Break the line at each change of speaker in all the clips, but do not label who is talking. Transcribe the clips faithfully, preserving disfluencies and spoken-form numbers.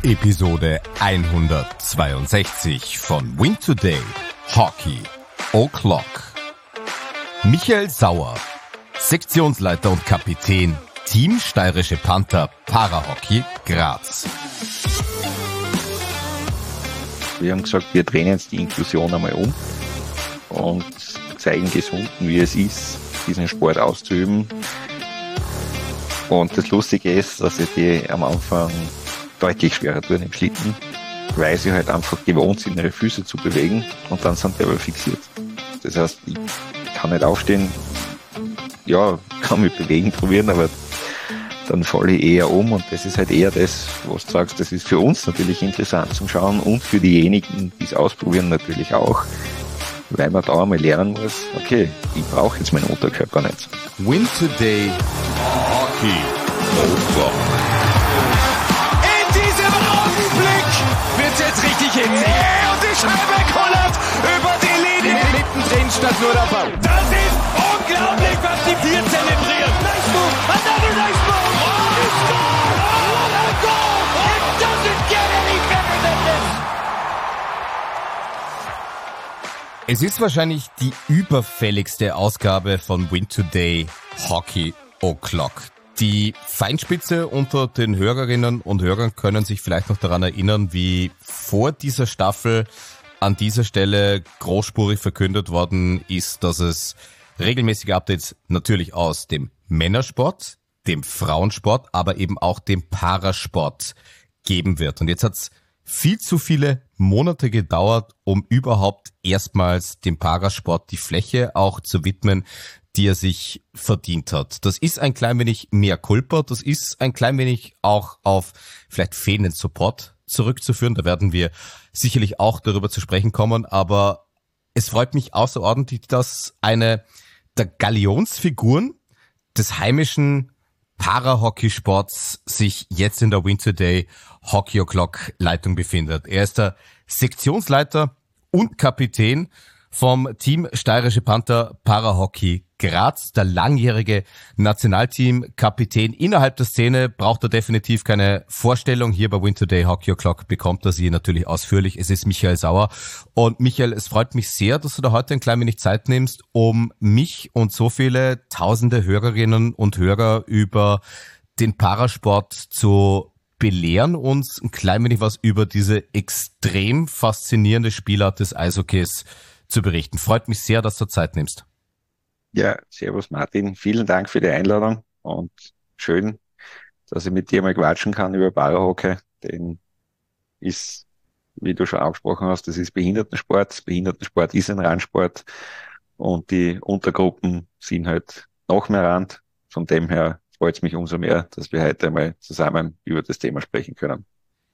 Episode hundertzweiundsechzig von Win Today Hockey O'Clock. Michael Sauer, Sektionsleiter und Kapitän, Team Steirische Panther Parahockey Graz.
Wir haben gesagt, wir drehen jetzt die Inklusion einmal um und zeigen Gesunden, wie es ist, diesen Sport auszuüben. Und das Lustige ist, dass ich die am Anfang deutlich schwerer tun im Schlitten, weil sie halt einfach gewohnt sind, ihre Füße zu bewegen und dann sind die aber fixiert. Das heißt, ich kann nicht aufstehen, ja, kann mich bewegen, probieren, aber dann falle ich eher um und das ist halt eher das, was du sagst, das ist für uns natürlich interessant zum Schauen und für diejenigen, die es ausprobieren, natürlich auch, weil man da einmal lernen muss, okay, ich brauche jetzt meinen Unterkörper nicht.
Win Today Hockey O'Clock.
Wird's jetzt richtig hitzig. Yeah, und die Scheibe kullert über die Linie. Mittendrin statt nur der Ball. Das ist unglaublich, was die vier zelebrieren. Nice move, another nice move. Oh, it's goal. Oh, what a goal. It doesn't get any better than this.
Es ist wahrscheinlich die überfälligste Ausgabe von Win Today Hockey O'Clock. Die Feinspitze unter den Hörerinnen und Hörern können sich vielleicht noch daran erinnern, wie vor dieser Staffel an dieser Stelle großspurig verkündet worden ist, dass es regelmäßige Updates natürlich aus dem Männersport, dem Frauensport, aber eben auch dem Parasport geben wird. Und jetzt hat's viel zu viele Monate gedauert, um überhaupt erstmals dem Parasport die Fläche auch zu widmen, die er sich verdient hat. Das ist ein klein wenig mehr Culpa, das ist ein klein wenig auch auf vielleicht fehlenden Support zurückzuführen. Da werden wir sicherlich auch darüber zu sprechen kommen, aber es freut mich außerordentlich, dass eine der Galionsfiguren des heimischen Parahockeysports sich jetzt in der Win Today Hockey O'Clock Leitung befindet. Er ist der Sektionsleiter und Kapitän vom Team Steirische Panther Parahockey Graz, der langjährige Nationalteam-Kapitän innerhalb der Szene, braucht er definitiv keine Vorstellung. Hier bei Win Today Hockey O'Clock bekommt er sie natürlich ausführlich. Es ist Michael Sauer. Und Michael, es freut mich sehr, dass du da heute ein klein wenig Zeit nimmst, um mich und so viele tausende Hörerinnen und Hörer über den Parasport zu belehren, uns ein klein wenig was über diese extrem faszinierende Spielart des Eishockeys zu berichten. Freut mich sehr, dass du Zeit nimmst.
Ja, servus Martin, vielen Dank für die Einladung und schön, dass ich mit dir mal quatschen kann über Parahockey. Den ist, wie du schon angesprochen hast, das ist Behindertensport. Behindertensport ist ein Randsport und die Untergruppen sind halt noch mehr Rand. Von dem her freut es mich umso mehr, dass wir heute einmal zusammen über das Thema sprechen können.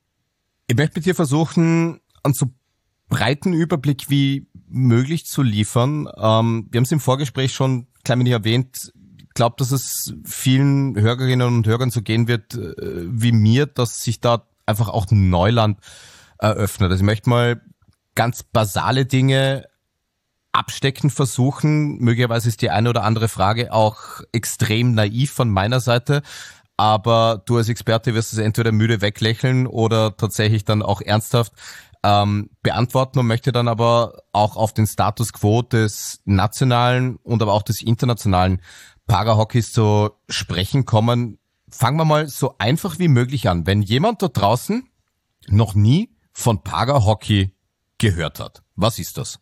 Ich möchte mit dir versuchen, an so breiten Überblick wie möglich zu liefern. Ähm, wir haben es im Vorgespräch schon klein wenig erwähnt. Ich glaube, dass es vielen Hörerinnen und Hörern so gehen wird äh, wie mir, dass sich da einfach auch Neuland eröffnet. Also ich möchte mal ganz basale Dinge abstecken versuchen. Möglicherweise ist die eine oder andere Frage auch extrem naiv von meiner Seite. Aber du als Experte wirst es entweder müde weglächeln oder tatsächlich dann auch ernsthaft Ähm, beantworten und möchte dann aber auch auf den Status quo des nationalen und aber auch des internationalen Parahockeys zu sprechen kommen. Fangen wir mal so einfach wie möglich an. Wenn jemand da draußen noch nie von Parahockey gehört hat, was ist das?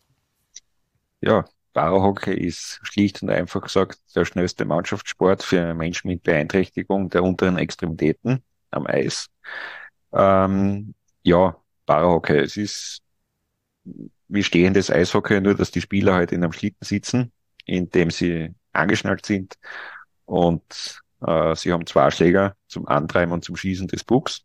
Ja, Parahockey ist schlicht und einfach gesagt der schnellste Mannschaftssport für Menschen mit Beeinträchtigung der unteren Extremitäten am Eis. Ähm, ja, Parahockey, es ist wie stehendes Eishockey, nur dass die Spieler halt in einem Schlitten sitzen, in dem sie angeschnallt sind und äh, sie haben zwei Schläger zum Antreiben und zum Schießen des Pucks.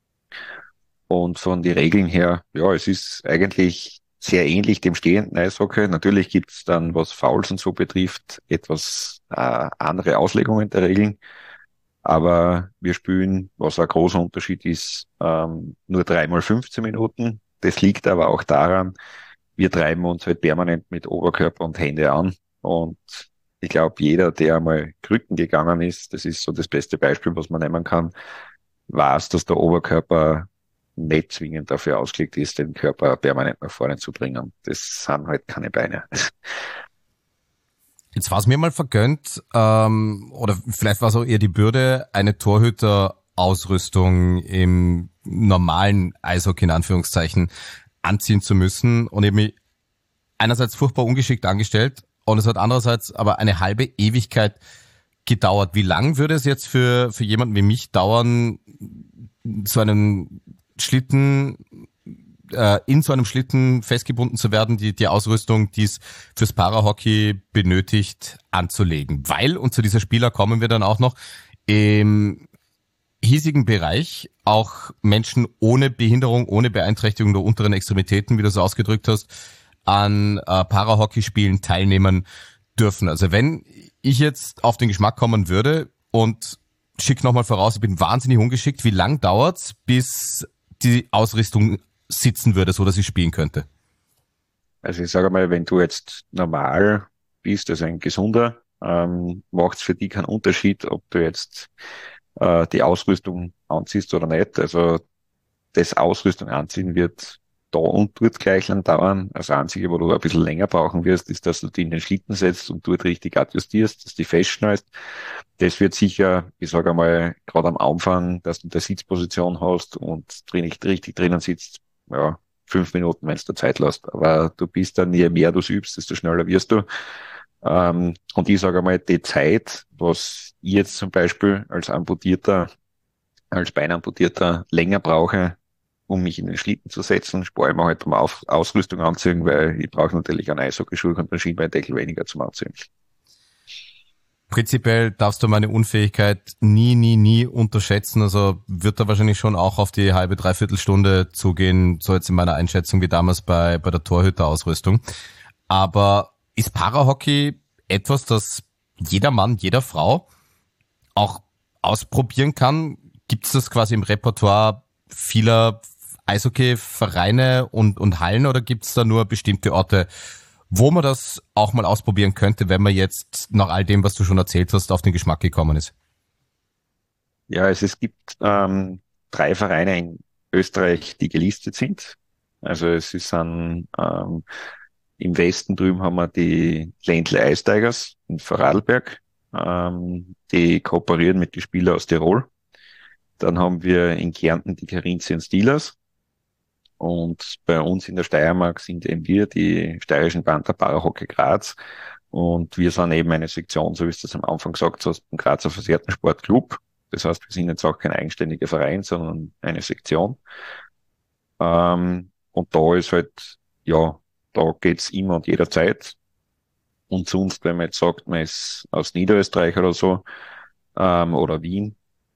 Und von den Regeln her, ja, es ist eigentlich sehr ähnlich dem stehenden Eishockey. Natürlich gibt es dann, was Fouls und so betrifft, etwas äh, andere Auslegungen der Regeln. Aber wir spielen, was ein großer Unterschied ist, ähm, nur dreimal fünfzehn Minuten. Das liegt aber auch daran, wir treiben uns halt permanent mit Oberkörper und Hände an. Und ich glaube, jeder, der einmal Krücken gegangen ist, das ist so das beste Beispiel, was man nehmen kann, weiß, dass der Oberkörper nicht zwingend dafür ausgelegt ist, den Körper permanent nach vorne zu bringen. Das sind halt keine Beine.
Jetzt war es mir mal vergönnt, ähm, oder vielleicht war es auch eher die Bürde, eine Torhüterausrüstung im normalen Eishockey in Anführungszeichen anziehen zu müssen und eben mich einerseits furchtbar ungeschickt angestellt und es hat andererseits aber eine halbe Ewigkeit gedauert. Wie lang würde es jetzt für für jemanden wie mich dauern, so einen Schlitten, äh, in so einem Schlitten festgebunden zu werden, die, die Ausrüstung, die es fürs Parahockey benötigt, anzulegen? Weil, und zu dieser Spieler kommen wir dann auch noch, im hiesigen Bereich auch Menschen ohne Behinderung, ohne Beeinträchtigung der unteren Extremitäten, wie du es ausgedrückt hast, an äh, Parahockeyspielen teilnehmen dürfen. Also wenn ich jetzt auf den Geschmack kommen würde und schick nochmal voraus, ich bin wahnsinnig ungeschickt, wie lang dauert's, bis die Ausrüstung sitzen würde, so dass ich spielen könnte?
Also ich sage mal, wenn du jetzt normal bist, also ein Gesunder, ähm, macht es für dich keinen Unterschied, ob du jetzt äh, die Ausrüstung anziehst oder nicht. Also das Ausrüstung anziehen wird da und dort gleich lang dauern. Das Einzige, wo du ein bisschen länger brauchen wirst, ist, dass du die in den Schlitten setzt und dort richtig adjustierst, dass du die festschneidest. Das wird sicher, ich sage einmal, gerade am Anfang, dass du eine Sitzposition hast und nicht richtig drinnen sitzt, ja, fünf Minuten, wenn du Zeit lässt. Aber du bist dann, je mehr du es übst, desto schneller wirst du. Ähm, und ich sage einmal, die Zeit, was ich jetzt zum Beispiel als Amputierter, als Beinamputierter länger brauche, um mich in den Schlitten zu setzen, spare ich mir halt beim Auf- Ausrüstung anziehen, weil ich brauche natürlich einen Eishockeyschuh und einen Schienbeindeckel weniger zum Anziehen.
Prinzipiell darfst du meine Unfähigkeit nie, nie, nie unterschätzen. Also wird da wahrscheinlich schon auch auf die halbe, dreiviertel Stunde zugehen, so jetzt in meiner Einschätzung wie damals bei, bei der Torhüterausrüstung. Aber ist Parahockey etwas, das jeder Mann, jeder Frau auch ausprobieren kann? Gibt es das quasi im Repertoire vieler Eishockey-Vereine und, und Hallen oder gibt es da nur bestimmte Orte, wo man das auch mal ausprobieren könnte, wenn man jetzt nach all dem, was du schon erzählt hast, auf den Geschmack gekommen ist?
Ja, also es gibt ähm, drei Vereine in Österreich, die gelistet sind. Also es ist ein, ähm, im Westen drüben haben wir die Ländle Ice Tigers in Vorarlberg, ähm, die kooperieren mit den Spielern aus Tirol. Dann haben wir in Kärnten die Carinthian Steelers. Und bei uns in der Steiermark sind eben wir, die steirischen Panther Parahockey Graz. Und wir sind eben eine Sektion, so wie du es am Anfang gesagt hast, im Grazer Versehrten Sportclub. Das heißt, wir sind jetzt auch kein eigenständiger Verein, sondern eine Sektion. Ähm, und da ist halt, ja, da geht's immer und jederzeit. Und sonst, wenn man jetzt sagt, man ist aus Niederösterreich oder so, ähm, oder Wien,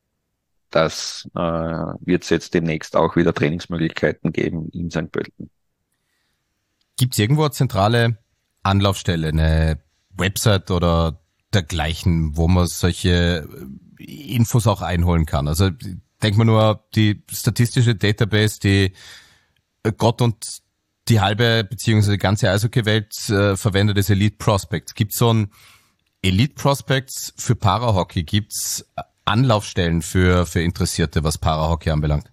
das äh, wird es jetzt demnächst auch wieder Trainingsmöglichkeiten geben in Sankt Pölten.
Gibt es irgendwo eine zentrale Anlaufstelle, eine Website oder dergleichen, wo man solche Infos auch einholen kann? Also denk mal nur, die statistische Database, die Gott und die halbe beziehungsweise die ganze Eishockey-Welt äh, verwendet, ist Elite Prospects. Gibt es so ein Elite Prospects für Parahockey? Gibt es Anlaufstellen für, für Interessierte, was Parahockey anbelangt?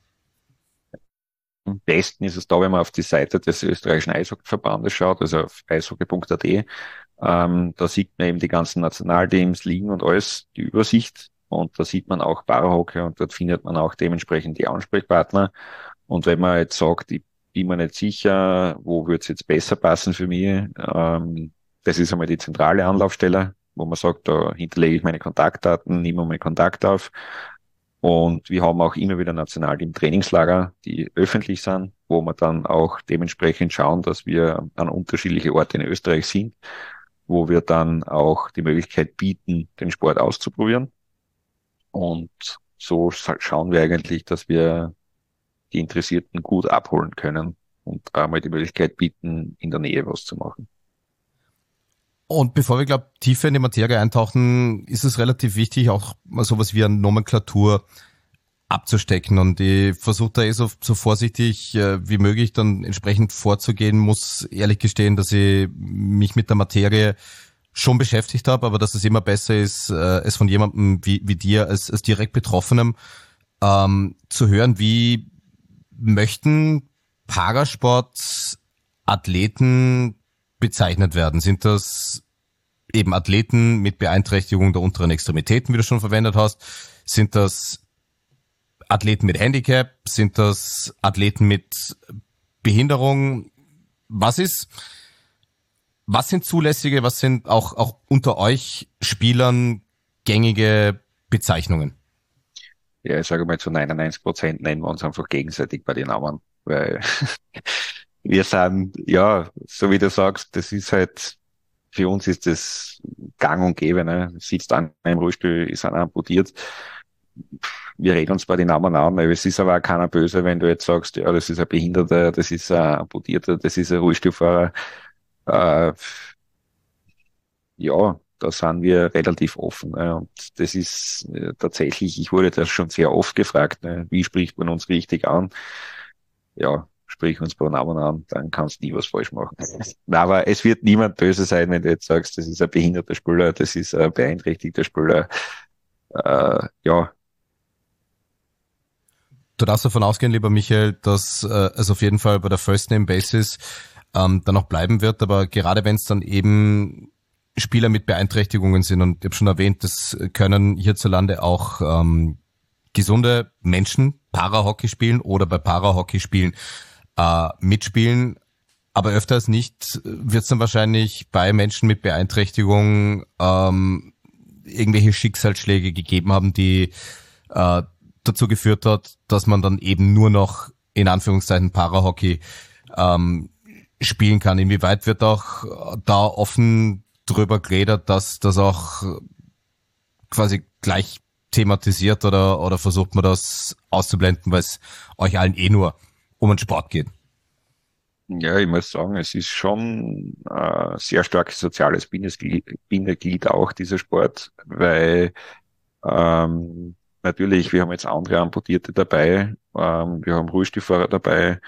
Am besten ist es da, wenn man auf die Seite des österreichischen Eishockeyverbandes schaut, also auf eishockey punkt a t. Ähm, da sieht man eben die ganzen Nationalteams, Ligen und alles, die Übersicht. Und da sieht man auch Parahockey und dort findet man auch dementsprechend die Ansprechpartner. Und wenn man jetzt sagt, ich bin mir nicht sicher, wo würde es jetzt besser passen für mich, ähm, das ist einmal die zentrale Anlaufstelle, wo man sagt, da hinterlege ich meine Kontaktdaten, nehme meinen Kontakt auf. Und wir haben auch immer wieder Nationalteam-Trainingslager, die öffentlich sind, wo wir dann auch dementsprechend schauen, dass wir an unterschiedliche Orte in Österreich sind, wo wir dann auch die Möglichkeit bieten, den Sport auszuprobieren. Und so schauen wir eigentlich, dass wir die Interessierten gut abholen können und einmal die Möglichkeit bieten, in der Nähe was zu machen.
Und bevor wir, glaube ich, tiefer in die Materie eintauchen, ist es relativ wichtig, auch mal sowas wie eine Nomenklatur abzustecken. Und ich versuche da eh so, so vorsichtig äh, wie möglich dann entsprechend vorzugehen, muss ehrlich gestehen, dass ich mich mit der Materie schon beschäftigt habe, aber dass es immer besser ist, äh, es von jemandem wie, wie dir als, als direkt Betroffenem ähm, zu hören, wie möchten Parasport-Athleten bezeichnet werden? Sind das eben Athleten mit Beeinträchtigung der unteren Extremitäten, wie du schon verwendet hast? Sind das Athleten mit Handicap? Sind das Athleten mit Behinderung? Was ist, was sind zulässige, was sind auch, auch unter euch Spielern gängige Bezeichnungen?
Ja, ich sage mal, zu neunundneunzig Prozent nennen wir uns einfach gegenseitig bei den Namen, weil wir sind, ja, so wie du sagst, das ist halt, für uns ist das gang und gäbe, ne? Sitzt einer im Rollstuhl, ist einer amputiert. Wir reden uns bei den Namen an, weil es ist aber auch keiner böse, wenn du jetzt sagst, ja, das ist ein Behinderter, das ist ein Amputierter, das ist ein Rollstuhlfahrer. Äh, ja, da sind wir relativ offen. Ne? Und das ist äh, tatsächlich, ich wurde das schon sehr oft gefragt, ne? Wie spricht man uns richtig an? Ja, sprich uns bei Namen an, dann kannst du nie was falsch machen. Aber es wird niemand böse sein, wenn du jetzt sagst, das ist ein behinderter Spieler, das ist ein beeinträchtigter Spieler. Äh, ja.
Du darfst davon ausgehen, lieber Michael, dass äh, es auf jeden Fall bei der First Name Basis ähm, dann noch bleiben wird, aber gerade wenn es dann eben Spieler mit Beeinträchtigungen sind, und ich habe schon erwähnt, das können hierzulande auch ähm, gesunde Menschen Parahockey spielen oder bei Parahockey spielen äh, mitspielen, aber öfters nicht wird es dann wahrscheinlich bei Menschen mit Beeinträchtigung ähm, irgendwelche Schicksalsschläge gegeben haben, die äh, dazu geführt hat, dass man dann eben nur noch in Anführungszeichen Parahockey ähm, spielen kann. Inwieweit wird auch da offen drüber geredet, dass das auch quasi gleich thematisiert, oder oder versucht man das auszublenden, weil es euch allen eh nur um den Sport geht?
Ja, ich muss sagen, es ist schon äh, sehr starkes soziales Bindeglied, Bindeglied auch, dieser Sport, weil ähm, natürlich, wir haben jetzt andere Amputierte dabei, ähm, wir haben Rollstuhlfahrer dabei,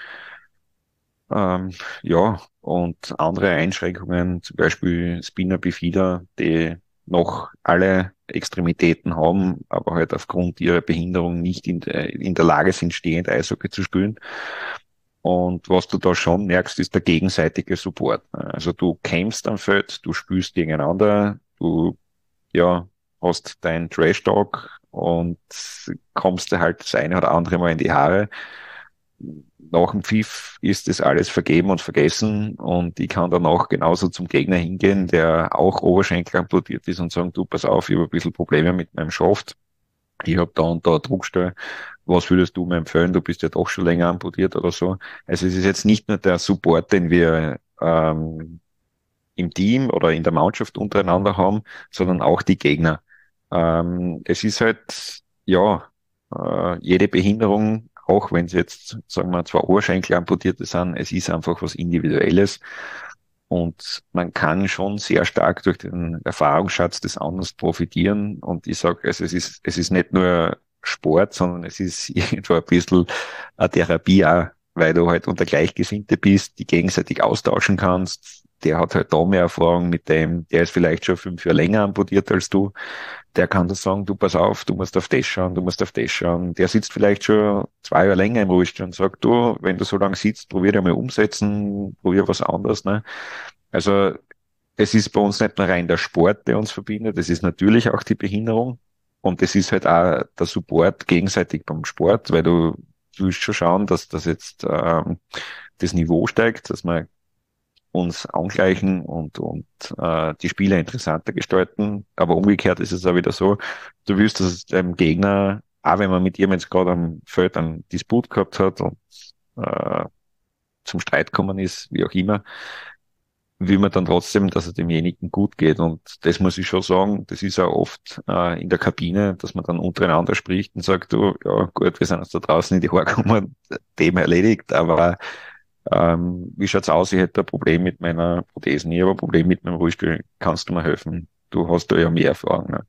ähm, ja, und andere Einschränkungen, zum Beispiel Spina bifida, die noch alle Extremitäten haben, aber halt aufgrund ihrer Behinderung nicht in der, in der Lage sind, stehend Eishockey zu spielen. Und was du da schon merkst, ist der gegenseitige Support. Also du kämpfst am Feld, du spielst gegeneinander, du, ja, hast deinen Trash-Talk und kommst dir halt das eine oder andere Mal in die Haare. Nach dem Pfiff ist das alles vergeben und vergessen, und ich kann danach genauso zum Gegner hingehen, der auch Oberschenkel amputiert ist, und sagen, du, pass auf, ich habe ein bisschen Probleme mit meinem Schaft, ich habe da und da eine Druckstelle, was würdest du mir empfehlen, du bist ja doch schon länger amputiert oder so. Also es ist jetzt nicht nur der Support, den wir ähm, im Team oder in der Mannschaft untereinander haben, sondern auch die Gegner. Ähm, es ist halt, ja, äh, jede Behinderung, auch wenn es jetzt, sagen wir, zwei Oberschenkel amputierte sind, es ist einfach was Individuelles, und man kann schon sehr stark durch den Erfahrungsschatz des anderen profitieren. Und ich sage, also es ist, es ist nicht nur Sport, sondern es ist irgendwo ein bisschen eine Therapie auch, weil du halt unter Gleichgesinnte bist, die gegenseitig austauschen kannst. Der hat halt da mehr Erfahrung mit dem, der ist vielleicht schon fünf Jahre länger amputiert als du. Der kann dir sagen, du pass auf, du musst auf das schauen, du musst auf das schauen. Der sitzt vielleicht schon zwei Jahre länger im Rollstuhl und sagt, du, wenn du so lange sitzt, probier dir mal umsetzen, probier was anderes, ne? Also, es ist bei uns nicht nur rein der Sport, der uns verbindet, es ist natürlich auch die Behinderung, und es ist halt auch der Support gegenseitig beim Sport, weil du willst schon schauen, dass das jetzt ähm, das Niveau steigt, dass wir uns angleichen und und äh, die Spiele interessanter gestalten. Aber umgekehrt ist es auch wieder so, du willst, dass es deinem Gegner, auch wenn man mit ihm jetzt gerade am Feld einen Disput gehabt hat und äh, zum Streit gekommen ist, wie auch immer, will man dann trotzdem, dass es demjenigen gut geht. Und das muss ich schon sagen, das ist auch oft äh, in der Kabine, dass man dann untereinander spricht und sagt, du, ja gut, wir sind jetzt da draußen in die Haare gekommen, Thema erledigt, aber ähm, wie schaut's aus? Ich hätte ein Problem mit meiner Prothesen, ich habe ein Problem mit meinem Rollstuhl, kannst du mir helfen? Du hast da ja mehr Erfahrung. Ne?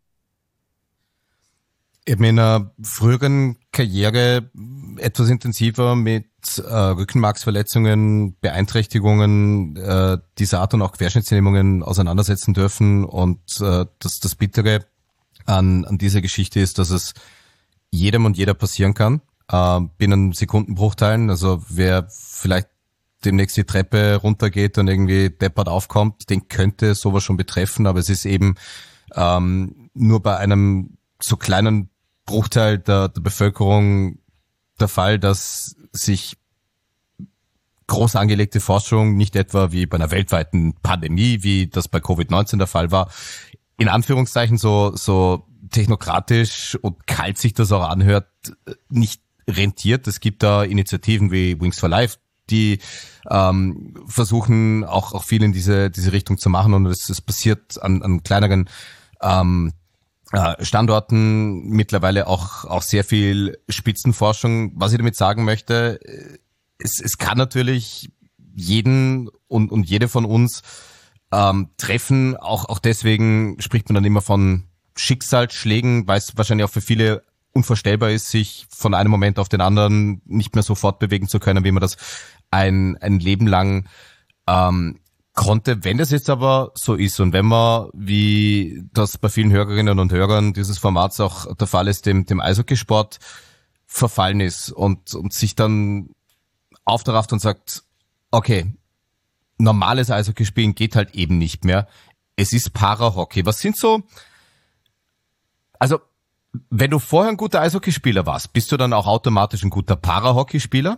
Ich habe in einer früheren Karriere etwas intensiver mit äh, Rückenmarksverletzungen, Beeinträchtigungen äh, dieser Art und auch Querschnittslähmungen auseinandersetzen dürfen. Und äh, das, das Bittere an, an dieser Geschichte ist, dass es jedem und jeder passieren kann, äh, binnen Sekundenbruchteilen. Also wer vielleicht demnächst die Treppe runtergeht und irgendwie deppert aufkommt, den könnte sowas schon betreffen, aber es ist eben ähm, nur bei einem so kleinen Bruchteil der, der Bevölkerung der Fall, dass sich groß angelegte Forschung, nicht etwa wie bei einer weltweiten Pandemie, wie das bei Covid neunzehn der Fall war, in Anführungszeichen so so technokratisch und kalt sich das auch anhört, nicht rentiert. Es gibt da Initiativen wie Wings for Life, die ähm, versuchen auch auch viel in diese diese Richtung zu machen, und es, es passiert an, an kleineren ähm, äh, Standorten mittlerweile auch auch sehr viel Spitzenforschung. Was ich damit sagen möchte, es, es kann natürlich jeden und und jede von uns ähm, treffen. Auch auch deswegen spricht man dann immer von Schicksalsschlägen, weil es wahrscheinlich auch für viele unvorstellbar ist, sich von einem Moment auf den anderen nicht mehr so fortbewegen zu können, wie man das ein ein Leben lang ähm, konnte. Wenn das jetzt aber so ist und wenn man, wie das bei vielen Hörerinnen und Hörern dieses Formats auch der Fall ist, dem dem Eishockeysport verfallen ist und und sich dann aufrafft und sagt, okay, normales Eishockeyspielen geht halt eben nicht mehr. Es ist Para-Hockey. Was sind so, also wenn du vorher ein guter Eishockeyspieler warst, bist du dann auch automatisch ein guter Para-Hockeyspieler?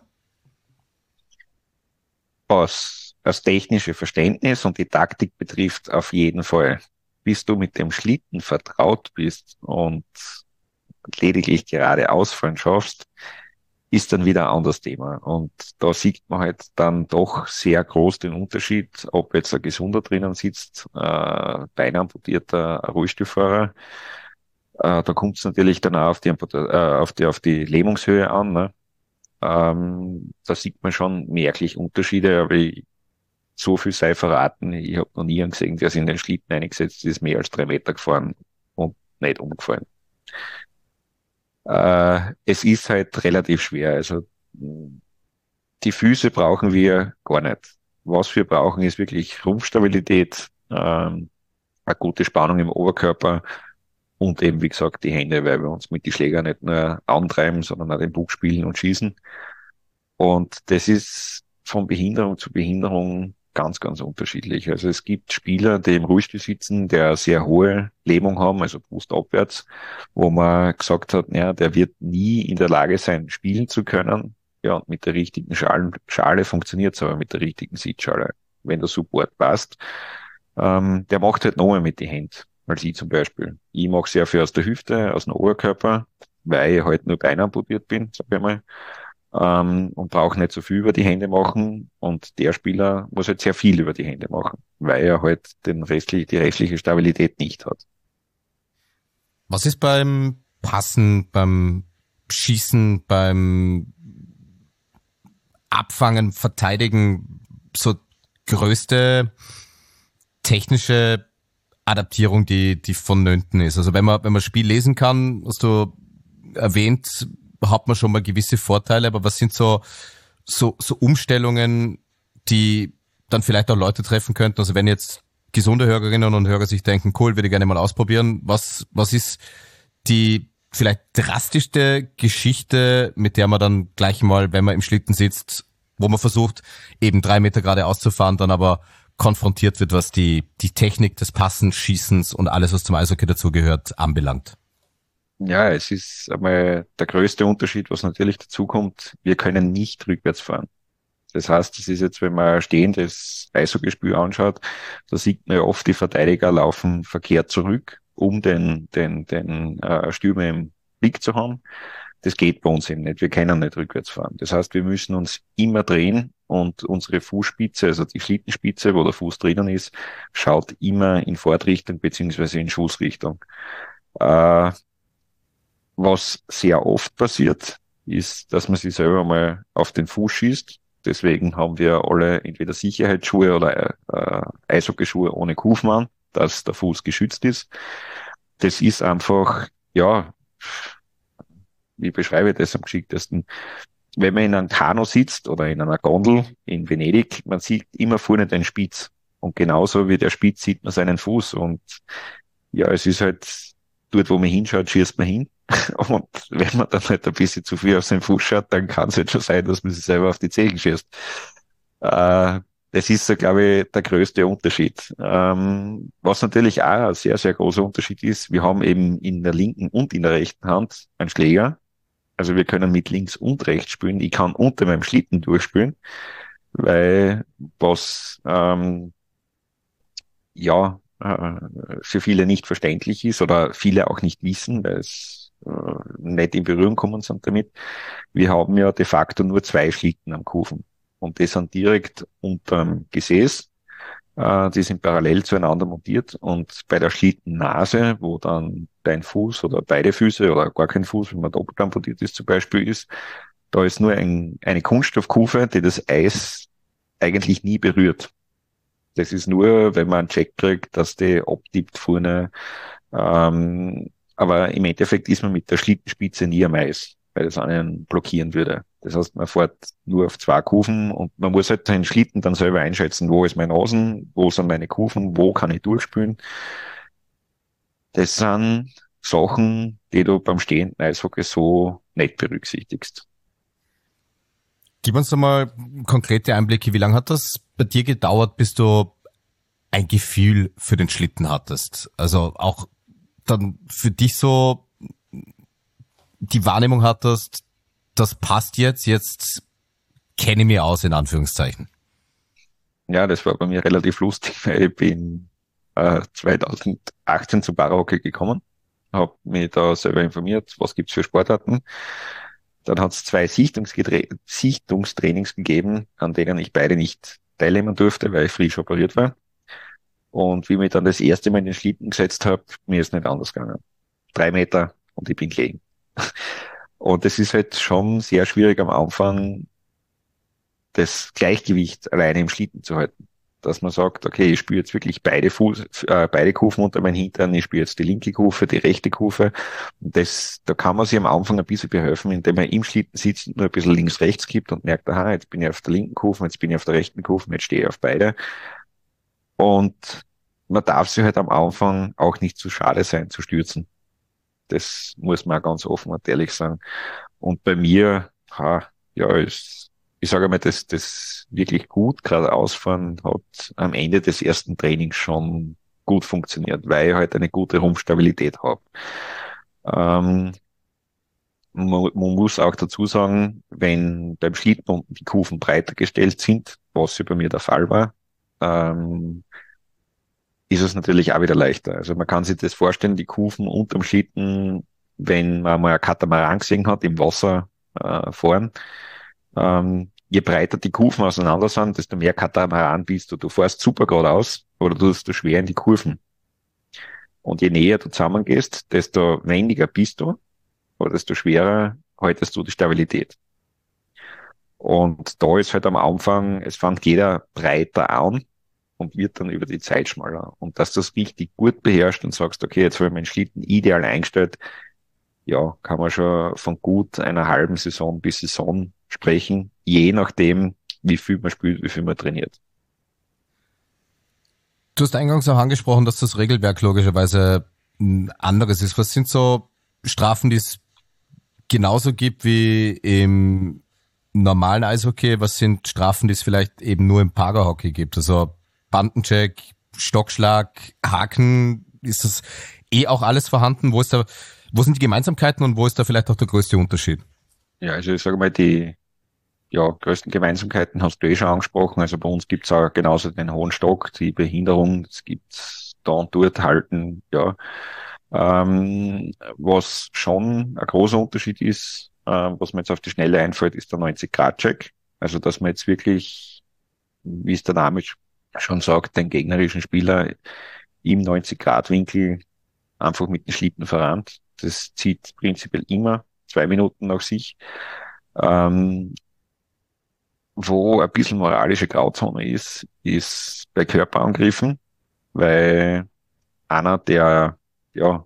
Was das technische Verständnis und die Taktik betrifft, auf jeden Fall. Bis du mit dem Schlitten vertraut bist und lediglich gerade ausfallen schaffst, ist dann wieder ein anderes Thema. Und da sieht man halt dann doch sehr groß den Unterschied, ob jetzt ein Gesunder drinnen sitzt, äh, beinamputierter Rollstuhlfahrer. Äh, da kommt es natürlich dann auch auf die, äh, auf die, auf die Lähmungshöhe an. Ne? Ähm, da sieht man schon merklich Unterschiede, aber ich, so viel sei verraten, ich habe noch nie einen gesehen, der sich in den Schlitten eingesetzt ist, mehr als drei Meter gefahren und nicht umgefallen. Äh, es ist halt relativ schwer. Also die Füße brauchen wir gar nicht. Was wir brauchen, ist wirklich Rumpfstabilität, ähm, eine gute Spannung im Oberkörper und eben, wie gesagt, die Hände, weil wir uns mit den Schlägern nicht nur antreiben, sondern auch den Puck spielen und schießen. Und das ist von Behinderung zu Behinderung ganz, ganz unterschiedlich. Also es gibt Spieler, die im Rollstuhl sitzen, der eine sehr hohe Lähmung haben, also brustabwärts, wo man gesagt hat, ja, der wird nie in der Lage sein, spielen zu können. Ja, und mit der richtigen Schale, Schale funktioniert es aber mit der richtigen Sitzschale. Wenn der Support passt, ähm, der macht halt noch mehr mit den Händen, als ich zum Beispiel. Ich mache sehr viel aus der Hüfte, aus dem Oberkörper, weil ich halt nur beinamputiert bin, sag ich mal. Ähm, und braucht nicht so viel über die Hände machen, und der Spieler muss halt sehr viel über die Hände machen, weil er halt den restlich, die restliche Stabilität nicht hat.
Was ist beim Passen, beim Schießen, beim Abfangen, Verteidigen so größte technische Adaptierung, die die vonnöten ist? Also wenn man wenn man Spiel lesen kann, hast du erwähnt, hat man schon mal gewisse Vorteile, aber was sind so, so, so Umstellungen, die dann vielleicht auch Leute treffen könnten? Also wenn jetzt gesunde Hörerinnen und Hörer sich denken, cool, würde ich gerne mal ausprobieren, was, was ist die vielleicht drastischste Geschichte, mit der man dann gleich mal, wenn man im Schlitten sitzt, wo man versucht, eben drei Meter geradeaus zu fahren, dann aber konfrontiert wird, was die, die Technik des Passens, Schießens und alles, was zum Eishockey dazugehört, anbelangt?
Ja, es ist einmal der größte Unterschied, was natürlich dazu kommt. Wir können nicht rückwärts fahren. Das heißt, das ist jetzt, wenn man ein stehendes Eishockeyspiel anschaut, da sieht man ja oft, die Verteidiger laufen verkehrt zurück, um den, den, den äh, Stürmer im Blick zu haben. Das geht bei uns eben nicht. Wir können nicht rückwärts fahren. Das heißt, wir müssen uns immer drehen, und unsere Fußspitze, also die Schlittenspitze, wo der Fuß drinnen ist, schaut immer in Fahrtrichtung beziehungsweise in Schussrichtung. Äh, Was sehr oft passiert, ist, dass man sich selber mal auf den Fuß schießt. Deswegen haben wir alle entweder Sicherheitsschuhe oder äh, Eishockeyschuhe ohne Kufen, dass der Fuß geschützt ist. Das ist einfach, ja, wie beschreibe ich das am geschicktesten? Wenn man in einem Kanu sitzt oder in einer Gondel in Venedig, man sieht immer vorne den Spitz. Und genauso wie der Spitz sieht man seinen Fuß. Und ja, es ist halt, dort wo man hinschaut, schießt man hin. Und wenn man dann halt ein bisschen zu viel auf seinen Fuß schaut, dann kann es halt schon sein, dass man sich selber auf die Zehen schießt. Äh, das ist so, glaube ich, der größte Unterschied. Ähm, was natürlich auch ein sehr, sehr großer Unterschied ist, wir haben eben in der linken und in der rechten Hand einen Schläger. Also wir können mit links und rechts spielen. Ich kann unter meinem Schlitten durchspielen, weil was ähm, ja äh, für viele nicht verständlich ist oder viele auch nicht wissen, weil es äh, nicht in Berührung kommen sind damit. Wir haben ja de facto nur zwei Schlitten am Kufen und die sind direkt unterm Gesäß. Äh, die sind parallel zueinander montiert und bei der Schlittennase, wo dann dein Fuß oder beide Füße oder gar kein Fuß, wenn man doppelt amputiert ist zum Beispiel ist, da ist nur ein, eine Kunststoffkufe, die das Eis eigentlich nie berührt. Das ist nur, wenn man einen Check kriegt, dass die abtippt vorne. Ähm, aber im Endeffekt ist man mit der Schlittenspitze nie am Eis, weil das einen blockieren würde. Das heißt, man fährt nur auf zwei Kufen und man muss halt den Schlitten dann selber einschätzen, wo ist mein Nasen, wo sind meine Kufen, wo kann ich durchspülen. Das sind Sachen, die du beim stehenden Eishockey so nicht berücksichtigst.
Gib uns doch mal konkrete Einblicke. Wie lange hat das bei dir gedauert, bis du ein Gefühl für den Schlitten hattest? Also auch dann für dich so die Wahrnehmung hattest, das passt jetzt, jetzt kenne ich mich aus, in Anführungszeichen.
Ja, das war bei mir relativ lustig, weil ich bin äh, zwanzig achtzehn zum Parahockey gekommen, habe mich da selber informiert, was gibt's für Sportarten. Dann hat es zwei Sichtungsgedre- Sichtungstrainings gegeben, an denen ich beide nicht teilnehmen durfte, weil ich frisch operiert war. Und wie ich mich dann das erste Mal in den Schlitten gesetzt habe, mir ist nicht anders gegangen. Drei Meter und ich bin gelegen. Und es ist halt schon sehr schwierig am Anfang, das Gleichgewicht alleine im Schlitten zu halten. Dass man sagt, okay, ich spüre jetzt wirklich beide Fuß, äh, beide Kufen unter meinen Hintern, ich spüre jetzt die linke Kufe, die rechte Kufe. Und das, da kann man sich am Anfang ein bisschen behelfen, indem man im Schlitten sitzt und nur ein bisschen links-rechts gibt und merkt, aha, jetzt bin ich auf der linken Kufe, jetzt bin ich auf der rechten Kufe, jetzt stehe ich auf beide. Und man darf sich halt am Anfang auch nicht zu schade sein, zu stürzen. Das muss man auch ganz offen und ehrlich sagen. Und bei mir, ha, ja, ist, ich sage mal, das, das wirklich gut gerade ausfahren hat am Ende des ersten Trainings schon gut funktioniert, weil ich halt eine gute Rumpfstabilität habe. Ähm, man, man muss auch dazu sagen, wenn beim Schlitten unten die Kufen breiter gestellt sind, was ja bei mir der Fall war, ähm, ist es natürlich auch wieder leichter. Also man kann sich das vorstellen, die Kufen unterm Schlitten, wenn man mal ein Katamaran gesehen hat, im Wasser äh, fahren, ähm, je breiter die Kufen auseinander sind, desto mehr Katamaran bist du. Du fährst super geradeaus, oder du tust du schwer in die Kurven. Und je näher du zusammengehst, desto weniger bist du, oder desto schwerer haltest du die Stabilität. Und da ist halt am Anfang, es fängt jeder breiter an und wird dann über die Zeit schmaler. Und dass du das richtig gut beherrscht und sagst, okay, jetzt habe ich meinen Schlitten ideal eingestellt, ja, kann man schon von gut einer halben Saison bis Saison sprechen, je nachdem, wie viel man spielt, wie viel man trainiert.
Du hast eingangs auch angesprochen, dass das Regelwerk logischerweise ein anderes ist. Was sind so Strafen, die es genauso gibt wie im normalen Eishockey? Was sind Strafen, die es vielleicht eben nur im Parahockey gibt? Also Bandencheck, Stockschlag, Haken, ist das eh auch alles vorhanden? Wo ist da, wo sind die Gemeinsamkeiten und wo ist da vielleicht auch der größte Unterschied?
Ja, also ich sage mal, die ja, größten Gemeinsamkeiten hast du eh schon angesprochen. Also bei uns gibt's auch genauso den hohen Stock, die Behinderung, es gibt da und dort halten, ja. Ähm, was schon ein großer Unterschied ist, äh, was mir jetzt auf die Schnelle einfällt, ist der neunzig-Grad-Check. Also dass man jetzt wirklich, wie es der Name schon sagt, den gegnerischen Spieler im neunzig-Grad-Winkel einfach mit den Schlitten verrannt. Das zieht prinzipiell immer zwei Minuten nach sich. Ähm, wo ein bisschen moralische Grauzone ist, ist bei Körperangriffen, weil einer, der ja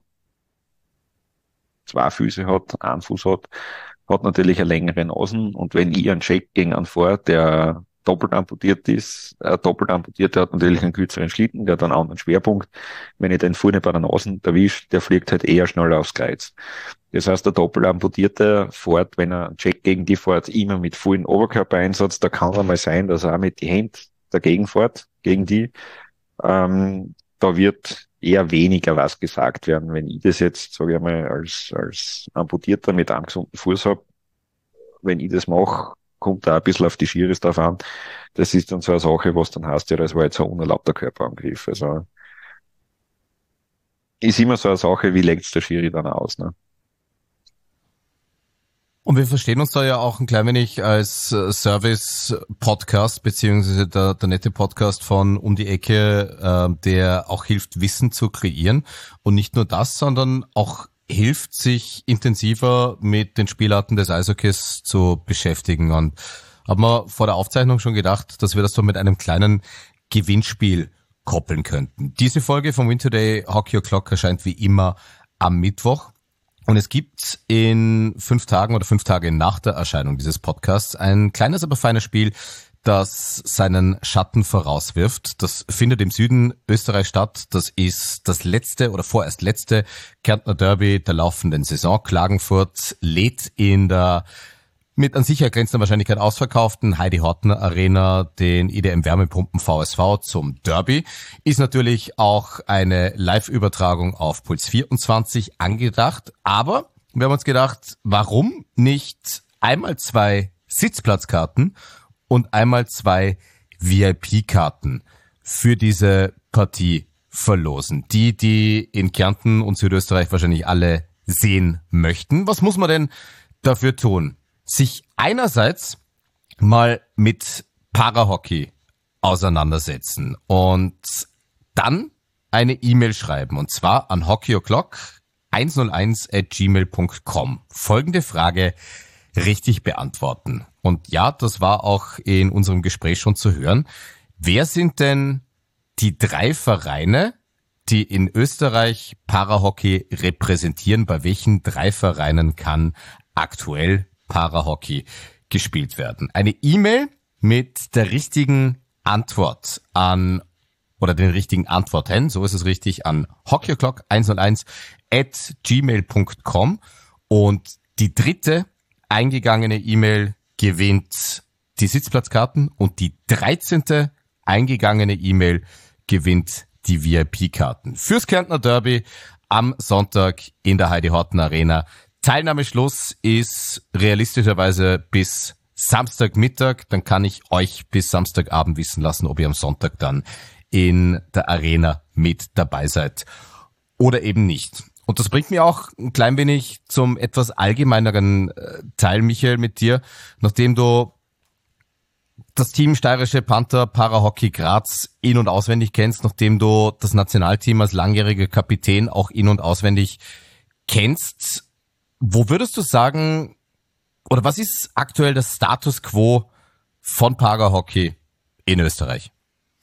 zwei Füße hat, einen Fuß hat, hat natürlich eine längere Nasen und wenn ich einen Check gegen einen fahre, der doppelt amputiert ist. Ein doppelt amputierter hat natürlich einen kürzeren Schlitten, der hat einen anderen Schwerpunkt. Wenn ich den vorne bei der Nase erwische, der fliegt halt eher schneller aufs Kreuz. Das heißt, der doppelt amputierte fährt, wenn er einen Check gegen die fährt, immer mit vollen Oberkörpereinsatz. Da kann es mal sein, dass er auch mit die Hände dagegen fährt, gegen die. Ähm, da wird eher weniger was gesagt werden. Wenn ich das jetzt, sage ich mal, als, als Amputierter mit einem gesunden Fuß habe, wenn ich das mache, kommt da ein bisschen auf die Schiris drauf an. Das ist dann so eine Sache, was dann heißt, ja, das war jetzt ein unerlaubter Körperangriff. Also, ist immer so eine Sache, wie legt's der Schiri dann aus, ne?
Und wir verstehen uns da ja auch ein klein wenig als Service-Podcast, beziehungsweise der, der nette Podcast von Um die Ecke, äh, der auch hilft, Wissen zu kreieren. Und nicht nur das, sondern auch hilft, sich intensiver mit den Spielarten des Eishockeys zu beschäftigen. Und haben wir vor der Aufzeichnung schon gedacht, dass wir das so mit einem kleinen Gewinnspiel koppeln könnten. Diese Folge vom Win Today Hockey O'Clock erscheint wie immer am Mittwoch. Und es gibt in fünf Tagen oder fünf Tage nach der Erscheinung dieses Podcasts ein kleines, aber feines Spiel, das seinen Schatten vorauswirft. Das findet im Süden Österreich statt. Das ist das letzte oder vorerst letzte Kärntner Derby der laufenden Saison. Klagenfurt lädt in der mit an sicher grenzender Wahrscheinlichkeit ausverkauften Heidi-Hortner Arena den I D M Wärmepumpen V S V zum Derby. Ist natürlich auch eine Live-Übertragung auf Puls vierundzwanzig angedacht. Aber wir haben uns gedacht, warum nicht einmal zwei Sitzplatzkarten und einmal zwei V I P-Karten für diese Partie verlosen? Die, die in Kärnten und Südösterreich wahrscheinlich alle sehen möchten. Was muss man denn dafür tun? Sich einerseits mal mit Parahockey auseinandersetzen und dann eine E-Mail schreiben, und zwar an hockeyo'clock hunderteins at gmail punkt com. Folgende Frage richtig beantworten. Und ja, das war auch in unserem Gespräch schon zu hören. Wer sind denn die drei Vereine, die in Österreich Parahockey repräsentieren? Bei welchen drei Vereinen kann aktuell Parahockey gespielt werden? Eine E-Mail mit der richtigen Antwort an, oder den richtigen Antworten, so ist es richtig, an hockeyo'clock hunderteins at gmail punkt com. Und die dritte eingegangene E-Mail gewinnt die Sitzplatzkarten und die dreizehnte eingegangene E-Mail gewinnt die V I P-Karten fürs Kärntner Derby am Sonntag in der Heidi-Hortner Arena. Teilnahmeschluss ist realistischerweise bis Samstagmittag. Dann kann ich euch bis Samstagabend wissen lassen, ob ihr am Sonntag dann in der Arena mit dabei seid oder eben nicht. Und das bringt mir auch ein klein wenig zum etwas allgemeineren Teil, Michael, mit dir. Nachdem du das Team Steirische Panther Parahockey Graz in- und auswendig kennst, nachdem du das Nationalteam als langjähriger Kapitän auch in- und auswendig kennst, wo würdest du sagen, oder was ist aktuell das Status quo von Parahockey in Österreich?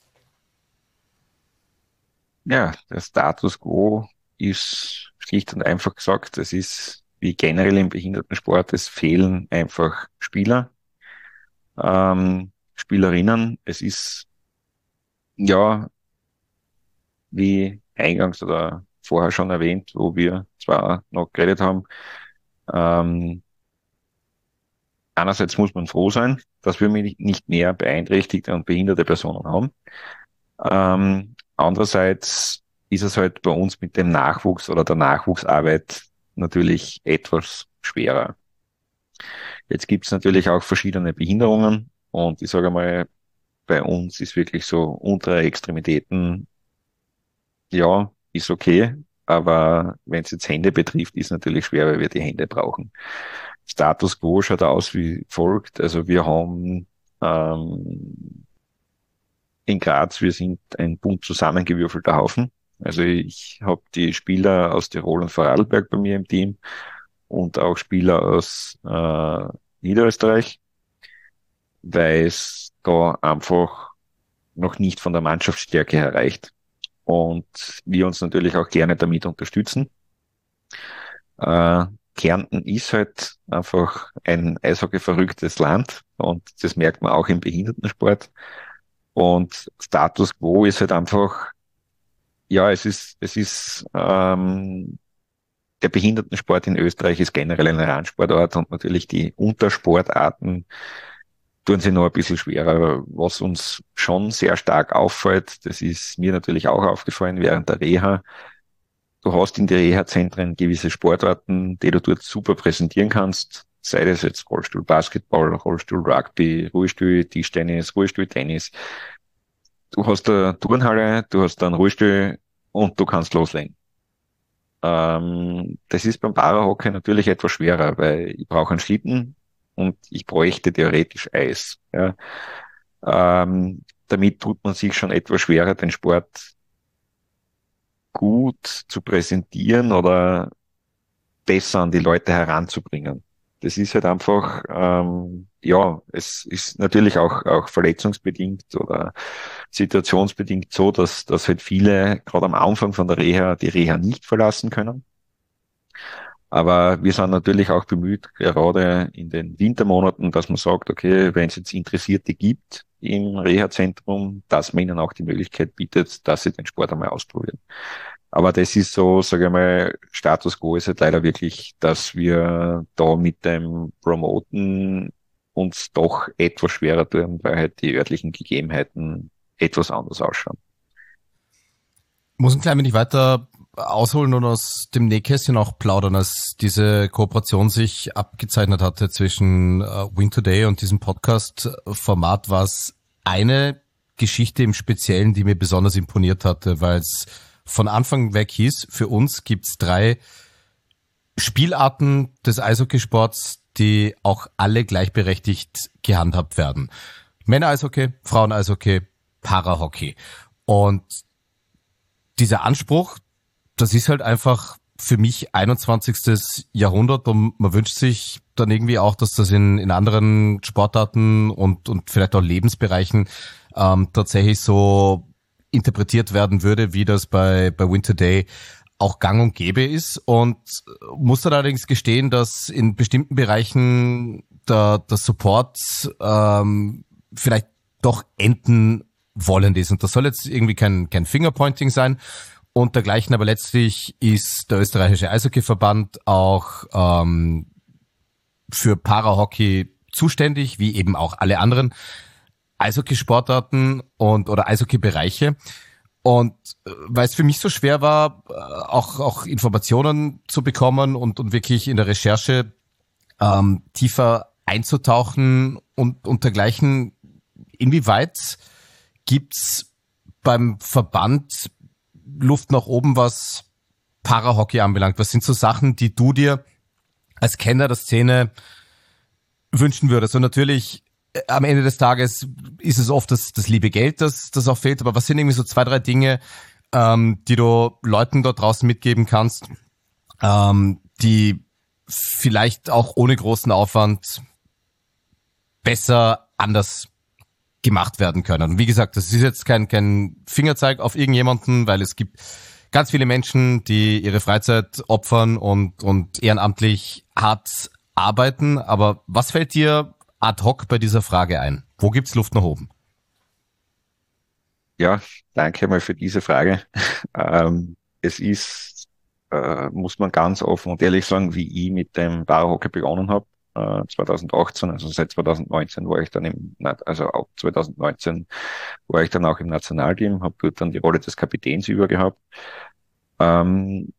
Ja, der Status quo ist schlicht und einfach gesagt, es ist wie generell im Behindertensport, es fehlen einfach Spieler, ähm, Spielerinnen. Es ist, ja, wie eingangs oder vorher schon erwähnt, wo wir zwar noch geredet haben, ähm, einerseits muss man froh sein, dass wir nicht mehr beeinträchtigte und behinderte Personen haben. Ähm, andererseits ist es halt bei uns mit dem Nachwuchs oder der Nachwuchsarbeit natürlich etwas schwerer. Jetzt gibt es natürlich auch verschiedene Behinderungen und ich sage mal, bei uns ist wirklich so untere Extremitäten, ja, ist okay, aber wenn es jetzt Hände betrifft, ist natürlich schwer, weil wir die Hände brauchen. Status quo schaut aus wie folgt. Also wir haben ähm, in Graz, wir sind ein bunt zusammengewürfelter Haufen. Also ich habe die Spieler aus Tirol und Vorarlberg bei mir im Team und auch Spieler aus äh, Niederösterreich, weil es da einfach noch nicht von der Mannschaftsstärke her reicht. Und wir uns natürlich auch gerne damit unterstützen. Äh, Kärnten ist halt einfach ein eishockey-verrücktes Land und das merkt man auch im Behindertensport. Und Status Quo ist halt einfach, ja, es ist, es ist, ähm, der Behindertensport in Österreich ist generell eine Randsportart und natürlich die Untersportarten tun sich noch ein bisschen schwerer. Was uns schon sehr stark auffällt, das ist mir natürlich auch aufgefallen während der Reha. Du hast in die Reha-Zentren gewisse Sportarten, die du dort super präsentieren kannst. Sei das jetzt Rollstuhl Basketball, Rollstuhl Rugby, Ruhestuhl Tischtennis, Ruhestuhl Tennis. Du hast eine Turnhalle, du hast einen Ruhestuhl und du kannst loslegen. Ähm, das ist beim Parahockey natürlich etwas schwerer, weil ich brauche einen Schlitten und ich bräuchte theoretisch Eis. Ja. Ähm, damit tut man sich schon etwas schwerer, den Sport gut zu präsentieren oder besser an die Leute heranzubringen. Das ist halt einfach, ähm, ja, es ist natürlich auch, auch verletzungsbedingt oder situationsbedingt so, dass, dass halt viele gerade am Anfang von der Reha die Reha nicht verlassen können. Aber wir sind natürlich auch bemüht, gerade in den Wintermonaten, dass man sagt, okay, wenn es jetzt Interessierte gibt im Reha-Zentrum, dass man ihnen auch die Möglichkeit bietet, dass sie den Sport einmal ausprobieren. Aber das ist so, sage ich mal, Status quo ist halt leider wirklich, dass wir da mit dem Promoten uns doch etwas schwerer tun, weil halt die örtlichen Gegebenheiten etwas anders ausschauen.
Muss ein klein wenig weiter ausholen und aus dem Nähkästchen auch plaudern, als diese Kooperation sich abgezeichnet hatte zwischen uh, Win Today und diesem Podcast-Format, war es eine Geschichte im Speziellen, die mir besonders imponiert hatte, weil es von Anfang weg hieß, für uns gibt's drei Spielarten des Eishockeysports, die auch alle gleichberechtigt gehandhabt werden. Männer-Eishockey, Frauen-Eishockey, Parahockey. Und dieser Anspruch, das ist halt einfach für mich einundzwanzigstes Jahrhundert und man wünscht sich dann irgendwie auch, dass das in, in anderen Sportarten und, und vielleicht auch Lebensbereichen ähm, tatsächlich so interpretiert werden würde, wie das bei, bei Win Today auch gang und gäbe ist, und muss dann allerdings gestehen, dass in bestimmten Bereichen der, der Support ähm, vielleicht doch enden wollend ist. Und das soll jetzt irgendwie kein, kein Fingerpointing sein und dergleichen, aber letztlich ist der österreichische Eishockeyverband auch ähm, für Parahockey zuständig, wie eben auch alle anderen Eishockeysportarten und oder Eishockeybereiche. Und äh, weil es für mich so schwer war, äh, auch auch Informationen zu bekommen und und wirklich in der Recherche ähm, tiefer einzutauchen und und dergleichen, inwieweit gibt's beim Verband Luft nach oben, was Parahockey anbelangt? Was sind so Sachen, die du dir als Kenner der Szene wünschen würdest? Und natürlich am Ende des Tages ist es oft das, das liebe Geld, das, das auch fehlt. Aber was sind irgendwie so zwei, drei Dinge, ähm, die du Leuten dort draußen mitgeben kannst, ähm, die vielleicht auch ohne großen Aufwand besser anders gemacht werden können? Und wie gesagt, das ist jetzt kein, kein Fingerzeig auf irgendjemanden, weil es gibt ganz viele Menschen, die ihre Freizeit opfern und, und ehrenamtlich hart arbeiten. Aber was fällt dir ad hoc bei dieser Frage ein? Wo gibt's Luft nach oben?
Ja, danke mal für diese Frage. ähm, es ist, äh, muss man ganz offen und ehrlich sagen, wie ich mit dem Parahockey begonnen habe, äh, zweitausendachtzehn, also seit zweitausendneunzehn war ich dann im, also ab zweitausendneunzehn war ich dann auch im Nationalteam, habe dort dann die Rolle des Kapitäns übergehabt. Ähm,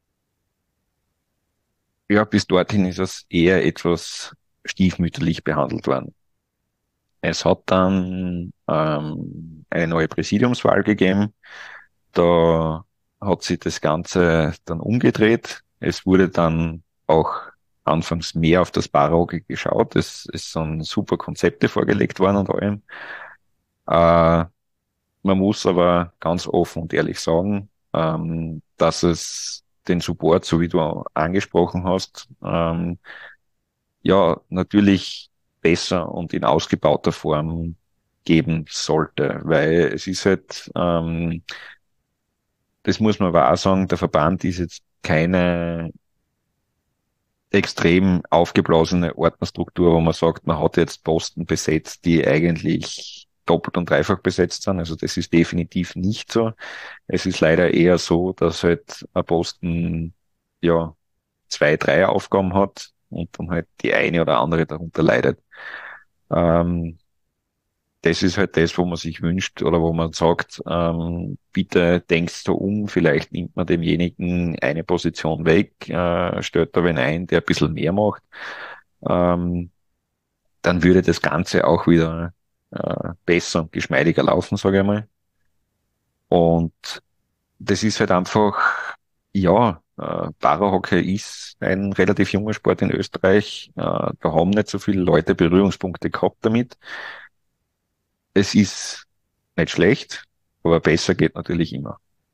ja, bis dorthin ist es eher etwas stiefmütterlich behandelt worden. Es hat dann ähm, eine neue Präsidiumswahl gegeben. Da hat sich das Ganze dann umgedreht. Es wurde dann auch anfangs mehr auf das Parahockey geschaut. Es, es sind super Konzepte vorgelegt worden und allem. Äh, man muss aber ganz offen und ehrlich sagen, ähm, dass es den Support, so wie du angesprochen hast, ähm, ja, natürlich besser und in ausgebauter Form geben sollte, weil es ist halt, ähm, das muss man aber auch sagen, der Verband ist jetzt keine extrem aufgeblasene Ordnerstruktur, wo man sagt, man hat jetzt Posten besetzt, die eigentlich doppelt und dreifach besetzt sind. Also das ist definitiv nicht so. Es ist leider eher so, dass halt ein Posten ja zwei, drei Aufgaben hat und dann halt die eine oder andere darunter leidet. Ähm, das ist halt das, wo man sich wünscht oder wo man sagt, ähm, bitte denkst du um, vielleicht nimmt man demjenigen eine Position weg, äh, stellt da wen ein, der ein bisschen mehr macht. Ähm, dann würde das Ganze auch wieder äh, besser und geschmeidiger laufen, sage ich mal. Und das ist halt einfach, ja, äh, Parahockey ist ein relativ junger Sport in Österreich. Äh, da haben nicht so viele Leute Berührungspunkte gehabt damit. Es ist nicht schlecht, aber besser geht natürlich immer.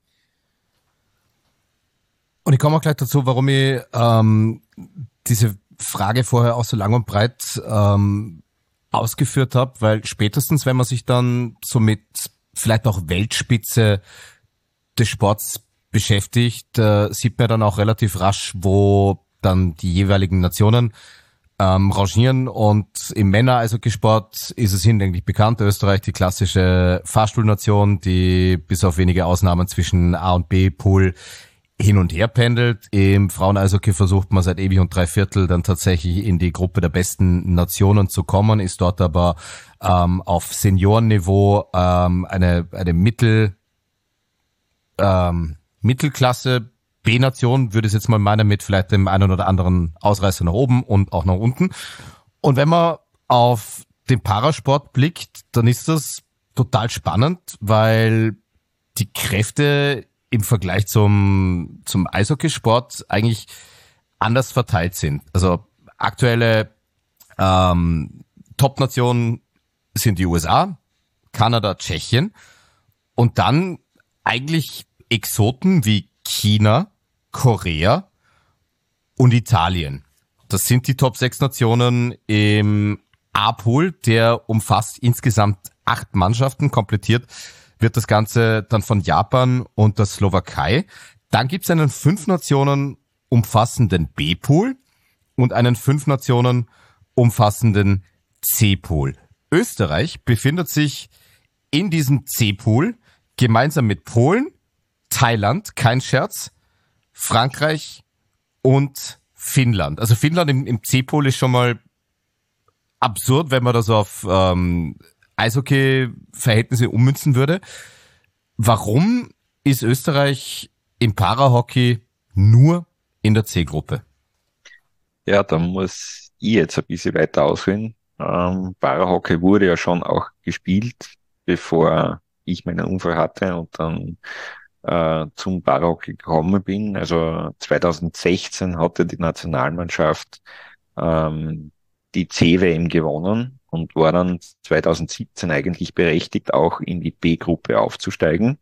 Und ich komme auch gleich dazu, warum ich ähm, diese Frage vorher auch so lang und breit ähm, ausgeführt habe, weil spätestens, wenn man sich dann so mit vielleicht auch Weltspitze des Sports beschäftigt, äh, sieht man dann auch relativ rasch, wo dann die jeweiligen Nationen ähm, rangieren. Und im Männer-Eishockeysport ist es hinlänglich bekannt, Österreich die klassische Fahrstuhlnation, die bis auf wenige Ausnahmen zwischen A und B-Pool hin und her pendelt. Im Frauen-Eishockey versucht man seit ewig und drei Viertel dann tatsächlich in die Gruppe der besten Nationen zu kommen, ist dort aber ähm, auf Seniorenniveau ähm, eine eine Mittel ähm, Mittelklasse B-Nation, würde ich jetzt mal meinen, mit vielleicht dem einen oder anderen Ausreißer nach oben und auch nach unten. Und wenn man auf den Parasport blickt, dann ist das total spannend, weil die Kräfte im Vergleich zum zum Eishockeysport eigentlich anders verteilt sind. Also aktuelle ähm, Top-Nationen sind die U S A, Kanada, Tschechien und dann eigentlich Exoten wie China, Korea und Italien. Das sind die Top sechs Nationen im A-Pool, der umfasst insgesamt acht Mannschaften, komplettiert wird das Ganze dann von Japan und der Slowakei. Dann gibt es einen fünf Nationen umfassenden B-Pool und einen fünf Nationen umfassenden C-Pool. Österreich befindet sich in diesem C-Pool gemeinsam mit Polen, Thailand, kein Scherz, Frankreich und Finnland. Also Finnland im, im C-Pool ist schon mal absurd, wenn man das auf ähm, Eishockey-Verhältnisse ummünzen würde. Warum ist Österreich im Parahockey nur in der C-Gruppe?
Ja, da muss ich jetzt ein bisschen weiter ausholen. Ähm, Parahockey wurde ja schon auch gespielt, bevor ich meinen Unfall hatte und dann äh, zum Parahockey gekommen bin. Also zwanzig sechzehn hatte die Nationalmannschaft ähm, die C W M gewonnen und war dann zwanzig siebzehn eigentlich berechtigt, auch in die B-Gruppe aufzusteigen.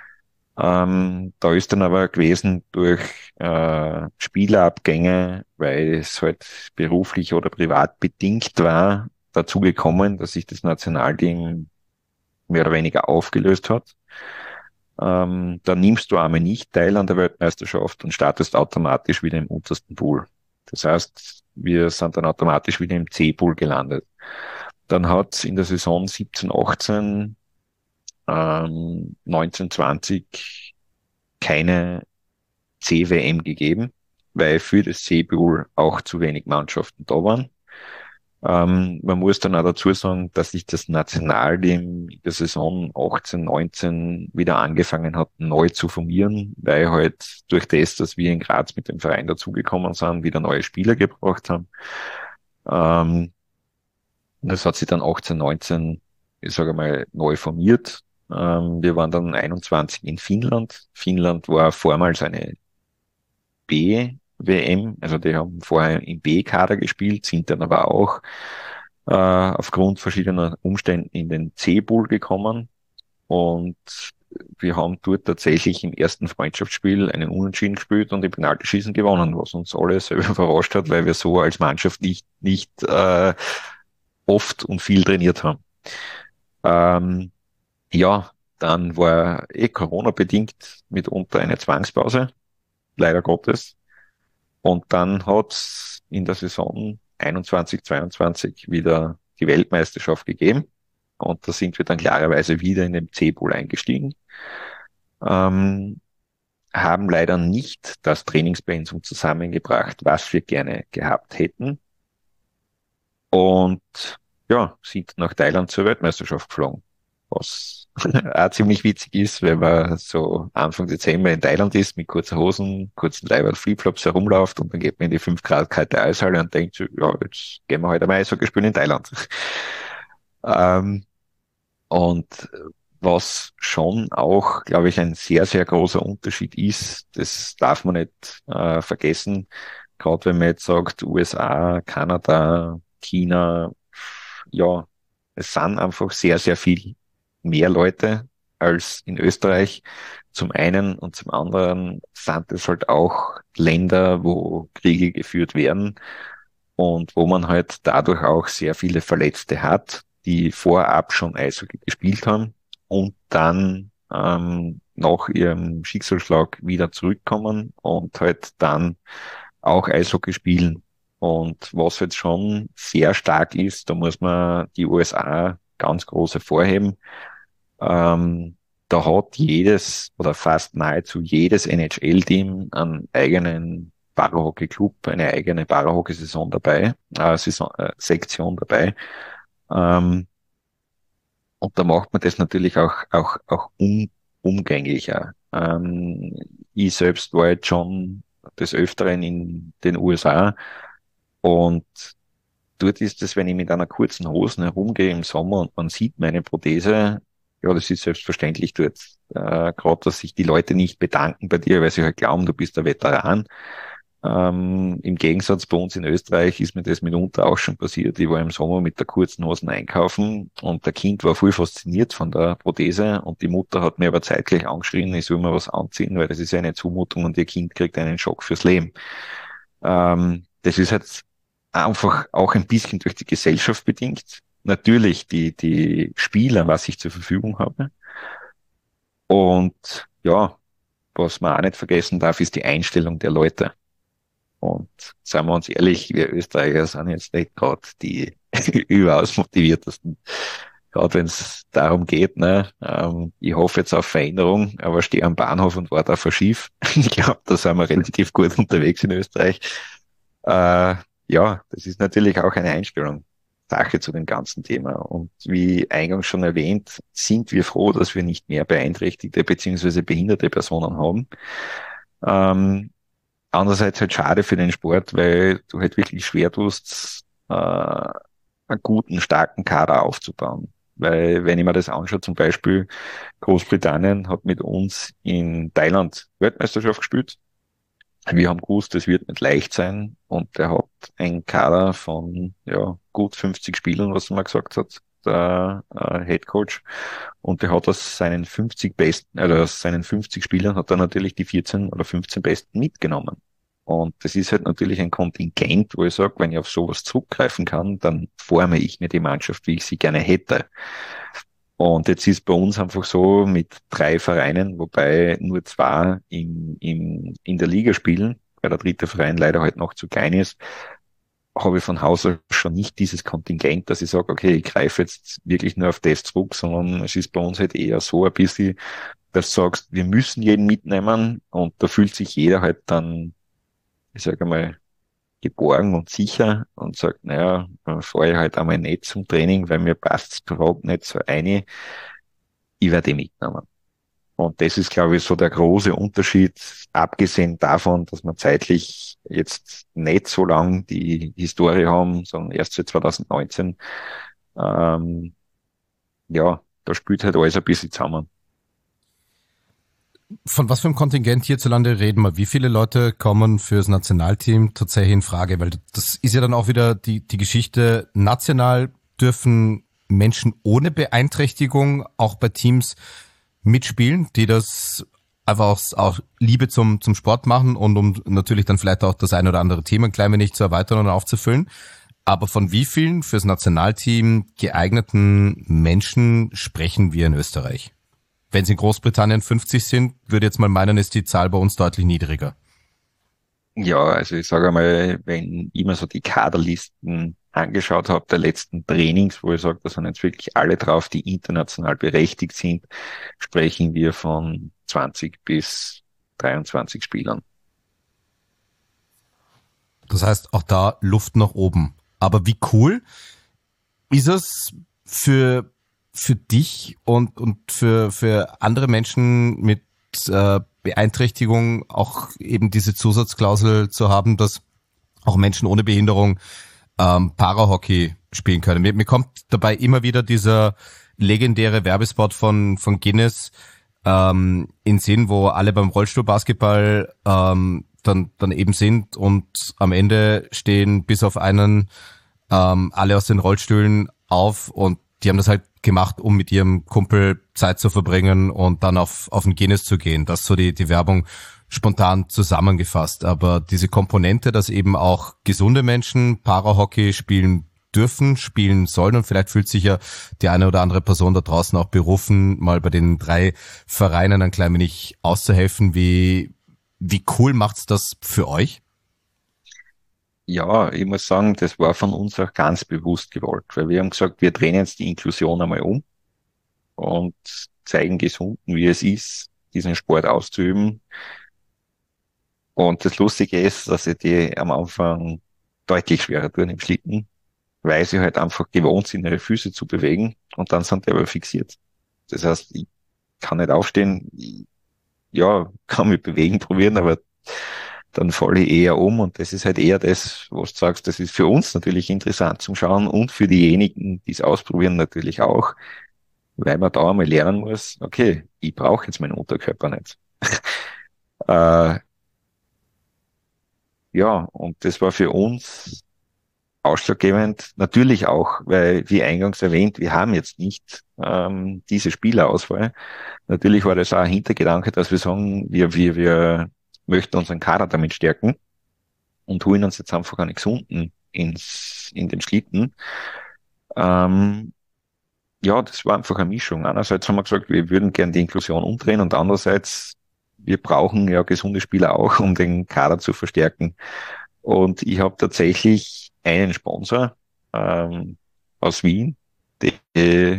Ähm, da ist dann aber gewesen durch äh, Spielerabgänge, weil es halt beruflich oder privat bedingt war, dazu gekommen, dass sich das Nationalteam mehr oder weniger aufgelöst hat. Ähm, da nimmst du einmal nicht teil an der Weltmeisterschaft und startest automatisch wieder im untersten Pool. Das heißt, wir sind dann automatisch wieder im C-Pool gelandet. Dann hat es in der Saison siebzehn achtzehn, ähm, neunzehn zwanzig keine C W M gegeben, weil für das C-Pool auch zu wenig Mannschaften da waren. Ähm, man muss dann auch dazu sagen, dass sich das Nationalteam in der Saison achtzehn neunzehn wieder angefangen hat, neu zu formieren, weil halt durch das, dass wir in Graz mit dem Verein dazugekommen sind, wieder neue Spieler gebracht haben. Ähm, das hat sich dann achtzehn neunzehn, ich sage mal, neu formiert. Ähm, wir waren dann einundzwanzig in Finnland. Finnland war vormals eine B-W M, also die haben vorher im B-Kader gespielt, sind dann aber auch äh, aufgrund verschiedener Umständen in den C-Pool gekommen und wir haben dort tatsächlich im ersten Freundschaftsspiel einen Unentschieden gespielt und im Penaltyschießen gewonnen, was uns alle selber überrascht hat, weil wir so als Mannschaft nicht nicht äh, oft und viel trainiert haben. Ähm, ja, dann war eh Corona-bedingt mitunter eine Zwangspause, leider Gottes. Und dann hat's in der Saison einundzwanzig zweiundzwanzig wieder die Weltmeisterschaft gegeben. Und da sind wir dann klarerweise wieder in den C-Pool eingestiegen. Ähm, haben leider nicht das Trainingspensum zusammengebracht, was wir gerne gehabt hätten. Und ja, sind nach Thailand zur Weltmeisterschaft geflogen. Was auch ziemlich witzig ist, wenn man so Anfang Dezember in Thailand ist, mit kurzen Hosen, kurzen Leiberl, Flipflops herumläuft und dann geht man in die fünf Grad kalte Eishalle und denkt so, ja, jetzt gehen wir heute einmal Eishockey spielen in Thailand. ähm, und was schon auch, glaube ich, ein sehr, sehr großer Unterschied ist, das darf man nicht äh, vergessen, gerade wenn man jetzt sagt, U S A, Kanada, China, ja, es sind einfach sehr, sehr viel mehr Leute als in Österreich. Zum einen und zum anderen sind es halt auch Länder, wo Kriege geführt werden und wo man halt dadurch auch sehr viele Verletzte hat, die vorab schon Eishockey gespielt haben und dann ähm, nach ihrem Schicksalsschlag wieder zurückkommen und halt dann auch Eishockey spielen. Und was jetzt schon sehr stark ist, da muss man die U S A ganz groß hervorheben. Ähm, da hat jedes oder fast nahezu jedes N H L-Team einen eigenen Parahockey-Club, eine eigene Parahockey-Saison dabei, äh, Saison, äh, Sektion dabei. Ähm, und da macht man das natürlich auch auch auch um, umgänglicher. Ähm, ich selbst war jetzt schon des Öfteren in den U S A und dort ist es, wenn ich mit einer kurzen Hose herumgehe im Sommer und man sieht meine Prothese, ja, das ist selbstverständlich dort. Äh, gerade, dass sich die Leute nicht bedanken bei dir, weil sie halt glauben, du bist der Veteran. Ähm, im Gegensatz bei uns in Österreich ist mir das mitunter auch schon passiert. Ich war im Sommer mit der kurzen Hosen einkaufen und der Kind war voll fasziniert von der Prothese und die Mutter hat mir aber zeitgleich angeschrien, ich soll mir was anziehen, weil das ist eine Zumutung und ihr Kind kriegt einen Schock fürs Leben. Ähm, das ist jetzt einfach auch ein bisschen durch die Gesellschaft bedingt. Natürlich die, die Spieler, was ich zur Verfügung habe. Und ja, was man auch nicht vergessen darf, ist die Einstellung der Leute. Und seien wir uns ehrlich, wir Österreicher sind jetzt nicht gerade die überaus motiviertesten. Gerade wenn es darum geht, ne, ähm, ich hoffe jetzt auf Veränderung, aber stehe am Bahnhof und warte auf ein Schiff. Ich glaube, da sind wir relativ gut unterwegs in Österreich. Äh, ja, das ist natürlich auch eine Einstellung. Sache zu dem ganzen Thema. Und wie eingangs schon erwähnt, sind wir froh, dass wir nicht mehr beeinträchtigte bzw. behinderte Personen haben. Ähm, andererseits halt schade für den Sport, weil du halt wirklich schwer tust, äh, einen guten, starken Kader aufzubauen. Weil wenn ich mir das anschaue, zum Beispiel Großbritannien hat mit uns in Thailand Weltmeisterschaft gespielt. Wir haben gewusst, es wird nicht leicht sein und er hat einen Kader von ja gut fünfzig Spielern, was er mal gesagt hat, der äh, Head Coach. Und der hat aus seinen fünfzig besten, also aus seinen fünfzig Spielern hat er natürlich die vierzehn oder fünfzehn besten mitgenommen. Und das ist halt natürlich ein Kontingent, wo ich sage, wenn ich auf sowas zurückgreifen kann, dann forme ich mir die Mannschaft, wie ich sie gerne hätte. Und jetzt ist bei uns einfach so mit drei Vereinen, wobei nur zwei in, in, in der Liga spielen, weil der dritte Verein leider halt noch zu klein ist, habe ich von Haus aus schon nicht dieses Kontingent, dass ich sage, okay, ich greife jetzt wirklich nur auf das zurück, sondern es ist bei uns halt eher so ein bisschen, dass du sagst, wir müssen jeden mitnehmen und da fühlt sich jeder halt dann, ich sage mal, geborgen und sicher und sagt, naja, dann fahre ich halt einmal nicht zum Training, weil mir passt es gerade nicht so ein. Ich werde ihn mitnehmen. Und das ist, glaube ich, so der große Unterschied, abgesehen davon, dass wir zeitlich jetzt nicht so lang die Historie haben, sondern erst seit zwanzig neunzehn. Ähm, ja, da spielt halt alles ein bisschen zusammen.
Von was für einem Kontingent hierzulande reden wir? Wie viele Leute kommen fürs Nationalteam tatsächlich in Frage? Weil das ist ja dann auch wieder die, die Geschichte, national dürfen Menschen ohne Beeinträchtigung auch bei Teams mitspielen, die das einfach auch, auch Liebe zum, zum Sport machen und um natürlich dann vielleicht auch das ein oder andere Thema ein klein wenig zu erweitern und aufzufüllen. Aber von wie vielen fürs Nationalteam geeigneten Menschen sprechen wir in Österreich? Wenn es in Großbritannien fünfzig sind, würde jetzt mal meinen, ist die Zahl bei uns deutlich niedriger.
Ja, also ich sage einmal, wenn ich mir so die Kaderlisten angeschaut habe der letzten Trainings, wo ich sage, da sind jetzt wirklich alle drauf, die international berechtigt sind, sprechen wir von zwanzig bis dreiundzwanzig Spielern.
Das heißt, auch da Luft nach oben. Aber wie cool ist es für, für dich und, und für, für andere Menschen mit äh, Beeinträchtigung auch eben diese Zusatzklausel zu haben, dass auch Menschen ohne Behinderung ähm, Parahockey spielen können. Mir, mir kommt dabei immer wieder dieser legendäre Werbespot von, von Guinness ähm, in Sinn, wo alle beim Rollstuhlbasketball ähm, dann, dann eben sind und am Ende stehen bis auf einen ähm, alle aus den Rollstühlen auf und die haben das halt gemacht, um mit ihrem Kumpel Zeit zu verbringen und dann auf, auf den Guinness zu gehen. Das ist so die, die Werbung spontan zusammengefasst. Aber diese Komponente, dass eben auch gesunde Menschen Parahockey spielen dürfen, spielen sollen und vielleicht fühlt sich ja die eine oder andere Person da draußen auch berufen, mal bei den drei Vereinen ein klein wenig auszuhelfen. Wie, wie cool macht's das für euch?
Ja, ich muss sagen, das war von uns auch ganz bewusst gewollt, weil wir haben gesagt, wir drehen jetzt die Inklusion einmal um und zeigen Gesunden, wie es ist, diesen Sport auszuüben. Und das Lustige ist, dass sie die am Anfang deutlich schwerer tun im Schlitten, weil sie halt einfach gewohnt sind, ihre Füße zu bewegen und dann sind die aber fixiert. Das heißt, ich kann nicht aufstehen, ich, ja, kann mich bewegen probieren, aber dann falle ich eher um und das ist halt eher das, was du sagst, das ist für uns natürlich interessant zum Schauen und für diejenigen, die es ausprobieren, natürlich auch, weil man da einmal lernen muss, okay, ich brauche jetzt meinen Unterkörper nicht. äh, ja, und das war für uns ausschlaggebend, natürlich auch, weil, wie eingangs erwähnt, wir haben jetzt nicht ähm, diese Spielerauswahl. Natürlich war das auch ein Hintergedanke, dass wir sagen, wir, wir, wir möchten unseren Kader damit stärken und holen uns jetzt einfach einen Gesunden ins, in den Schlitten. Ähm, ja, das war einfach eine Mischung. Einerseits haben wir gesagt, wir würden gern die Inklusion umdrehen und andererseits, wir brauchen ja gesunde Spieler auch, um den Kader zu verstärken. Und ich habe tatsächlich einen Sponsor ähm, aus Wien, die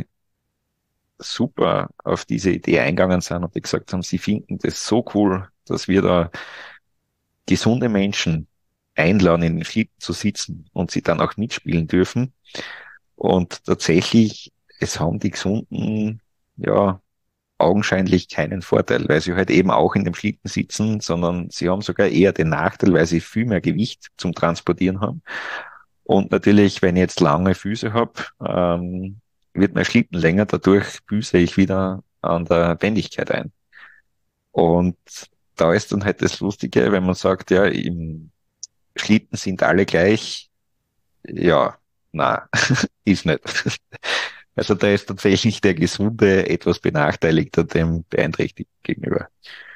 super auf diese Idee eingegangen sind und die gesagt haben, sie finden das so cool, dass wir da gesunde Menschen einladen, in den Schlitten zu sitzen und sie dann auch mitspielen dürfen. Und tatsächlich, es haben die Gesunden, ja, augenscheinlich keinen Vorteil, weil sie halt eben auch in dem Schlitten sitzen, sondern sie haben sogar eher den Nachteil, weil sie viel mehr Gewicht zum Transportieren haben. Und natürlich, wenn ich jetzt lange Füße habe, ähm, wird mein Schlitten länger, dadurch büße ich wieder an der Wendigkeit ein. Und da ist dann halt das Lustige, wenn man sagt, ja, im Schlitten sind alle gleich, ja, na, ist nicht. Also da ist tatsächlich der Gesunde etwas benachteiligter dem Beeinträchtigten gegenüber.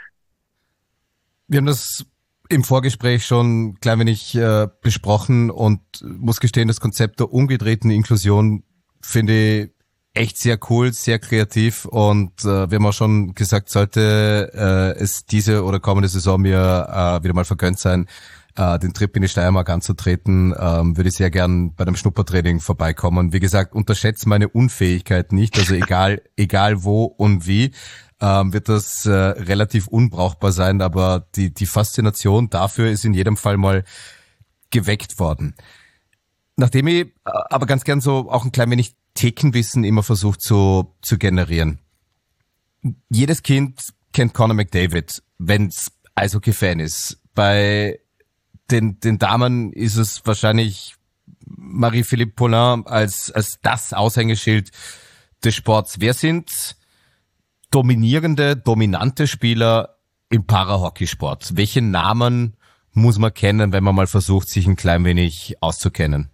Wir haben das im Vorgespräch schon ein klein wenig äh, besprochen und muss gestehen, das Konzept der umgedrehten Inklusion finde ich echt sehr cool, sehr kreativ und äh, wir haben auch schon gesagt, sollte äh, es diese oder kommende Saison mir äh, wieder mal vergönnt sein, äh, den Trip in die Steiermark anzutreten, ähm, würde ich sehr gern bei dem Schnuppertraining vorbeikommen. Wie gesagt, unterschätzt meine Unfähigkeit nicht, also egal egal wo und wie, ähm, wird das äh, relativ unbrauchbar sein, aber die die Faszination dafür ist in jedem Fall mal geweckt worden. Nachdem ich äh, aber ganz gern so auch ein klein wenig Thekenwissen immer versucht zu, zu generieren. Jedes Kind kennt Conor McDavid, wenn's Eishockey-Fan ist. Bei den, den Damen ist es wahrscheinlich Marie-Philippe Poulin als, als das Aushängeschild des Sports. Wer sind dominierende, dominante Spieler im Parahockeysport? Welche Namen muss man kennen, wenn man mal versucht, sich ein klein wenig auszukennen?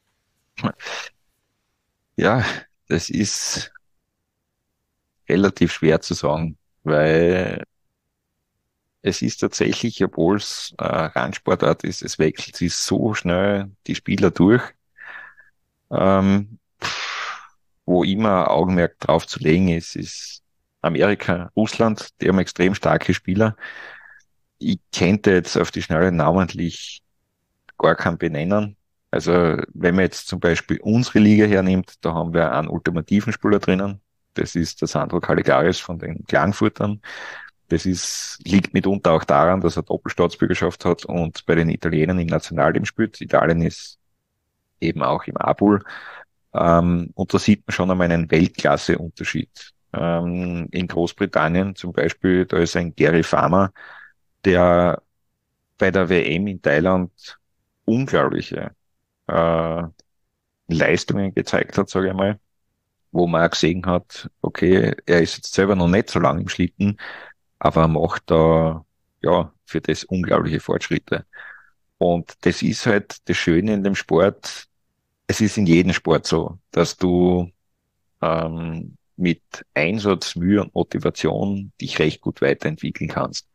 Ja, das ist relativ schwer zu sagen, weil es ist tatsächlich, obwohl es äh, Randsportart ist, es wechselt sich so schnell die Spieler durch, ähm, wo immer Augenmerk drauf zu legen ist, ist Amerika, Russland, die haben extrem starke Spieler. ich könnte jetzt auf die Schnelle namentlich gar keinen benennen. Also wenn man jetzt zum Beispiel unsere Liga hernimmt, da haben wir einen ultimativen Spieler drinnen. Das ist der Sandro Caligaris von den Klagenfurtern. Das ist, liegt mitunter auch daran, dass er Doppelstaatsbürgerschaft hat und bei den Italienern im Nationalteam spielt. Italien ist eben auch im A-Pool. Ähm, und da sieht man schon einmal einen Weltklasse-Unterschied. Ähm, in Großbritannien zum Beispiel, da ist ein Gary Farmer, der bei der W M in Thailand unglaubliche äh, Leistungen gezeigt hat, sage ich mal, wo man auch gesehen hat, okay, er ist jetzt selber noch nicht so lange im Schlitten, aber er macht da ja für das unglaubliche Fortschritte. Und das ist halt das Schöne in dem Sport. Es ist in jedem Sport so, dass du ähm, mit Einsatz, Mühe und Motivation dich recht gut weiterentwickeln kannst.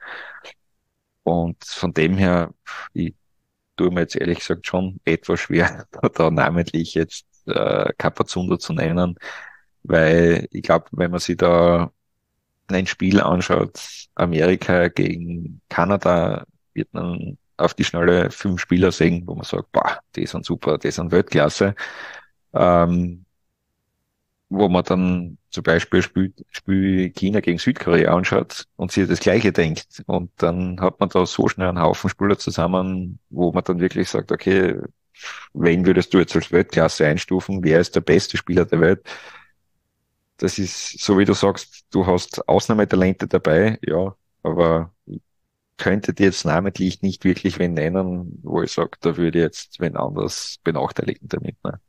Und von dem her, ich tue mir jetzt ehrlich gesagt schon etwas schwer, da namentlich jetzt äh, Kapazunder zu nennen, weil ich glaube, wenn man sich da ein Spiel anschaut, Amerika gegen Kanada, wird man auf die Schnelle fünf Spieler sehen, wo man sagt, boah, die sind super, die sind Weltklasse. Ähm, wo man dann zum Beispiel Spiel, Spiel China gegen Südkorea anschaut und sich das Gleiche denkt. Und dann hat man da so schnell einen Haufen Spieler zusammen, wo man dann wirklich sagt, okay, wen würdest du jetzt als Weltklasse einstufen? Wer ist der beste Spieler der Welt? Das ist, so wie du sagst, du hast Ausnahmetalente dabei, ja, aber ich könnte dir jetzt namentlich nicht wirklich wen nennen, wo ich sage, da würde ich jetzt wen anders benachteiligen damit. Ne?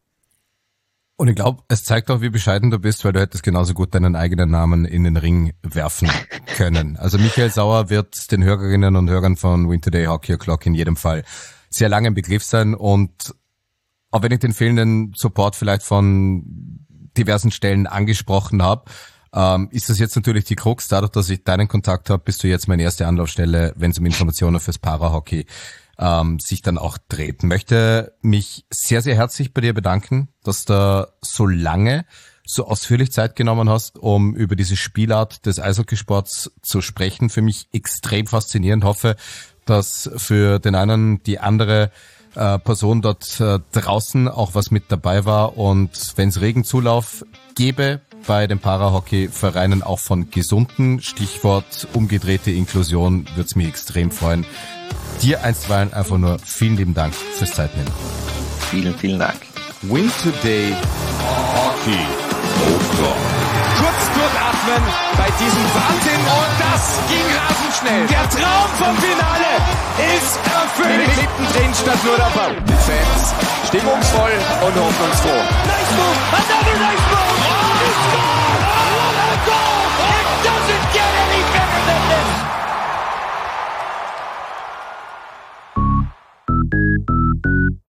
Und ich glaube, es zeigt auch, wie bescheiden du bist, weil du hättest genauso gut deinen eigenen Namen in den Ring werfen können. Also Michael Sauer wird den Hörerinnen und Hörern von Win Today Hockey O'Clock in jedem Fall sehr lange im Begriff sein. Und auch wenn ich den fehlenden Support vielleicht von diversen Stellen angesprochen habe, ähm, ist das jetzt natürlich die Krux. Dadurch, dass ich deinen Kontakt habe, bist du jetzt meine erste Anlaufstelle, wenn es um Informationen fürs Parahockey ähm, sich dann auch dreht. Möchte mich sehr, sehr herzlich bei dir bedanken, dass du so lange, so ausführlich Zeit genommen hast, um über diese Spielart des Eishockeysports zu sprechen. Für mich extrem faszinierend. Hoffe, dass für den einen die andere äh, Person dort äh, draußen auch was mit dabei war. Und wenn es Regenzulauf gäbe bei den Parahockey-Vereinen, auch von gesunden, Stichwort umgedrehte Inklusion, würde es mich extrem freuen. Dir einstweilen einfach nur vielen lieben Dank fürs Zeitnehmen.
Vielen, vielen Dank.
Win Today Hockey O'Clock.
Kurz durchatmen bei diesem Wahnsinn und das ging rasend schnell. Der Traum vom Finale ist erfüllt. Mittendrin stand nur der Ball. Die Fans stimmungsvoll und hoffnungsfroh. Nice move, another nice move. Oh,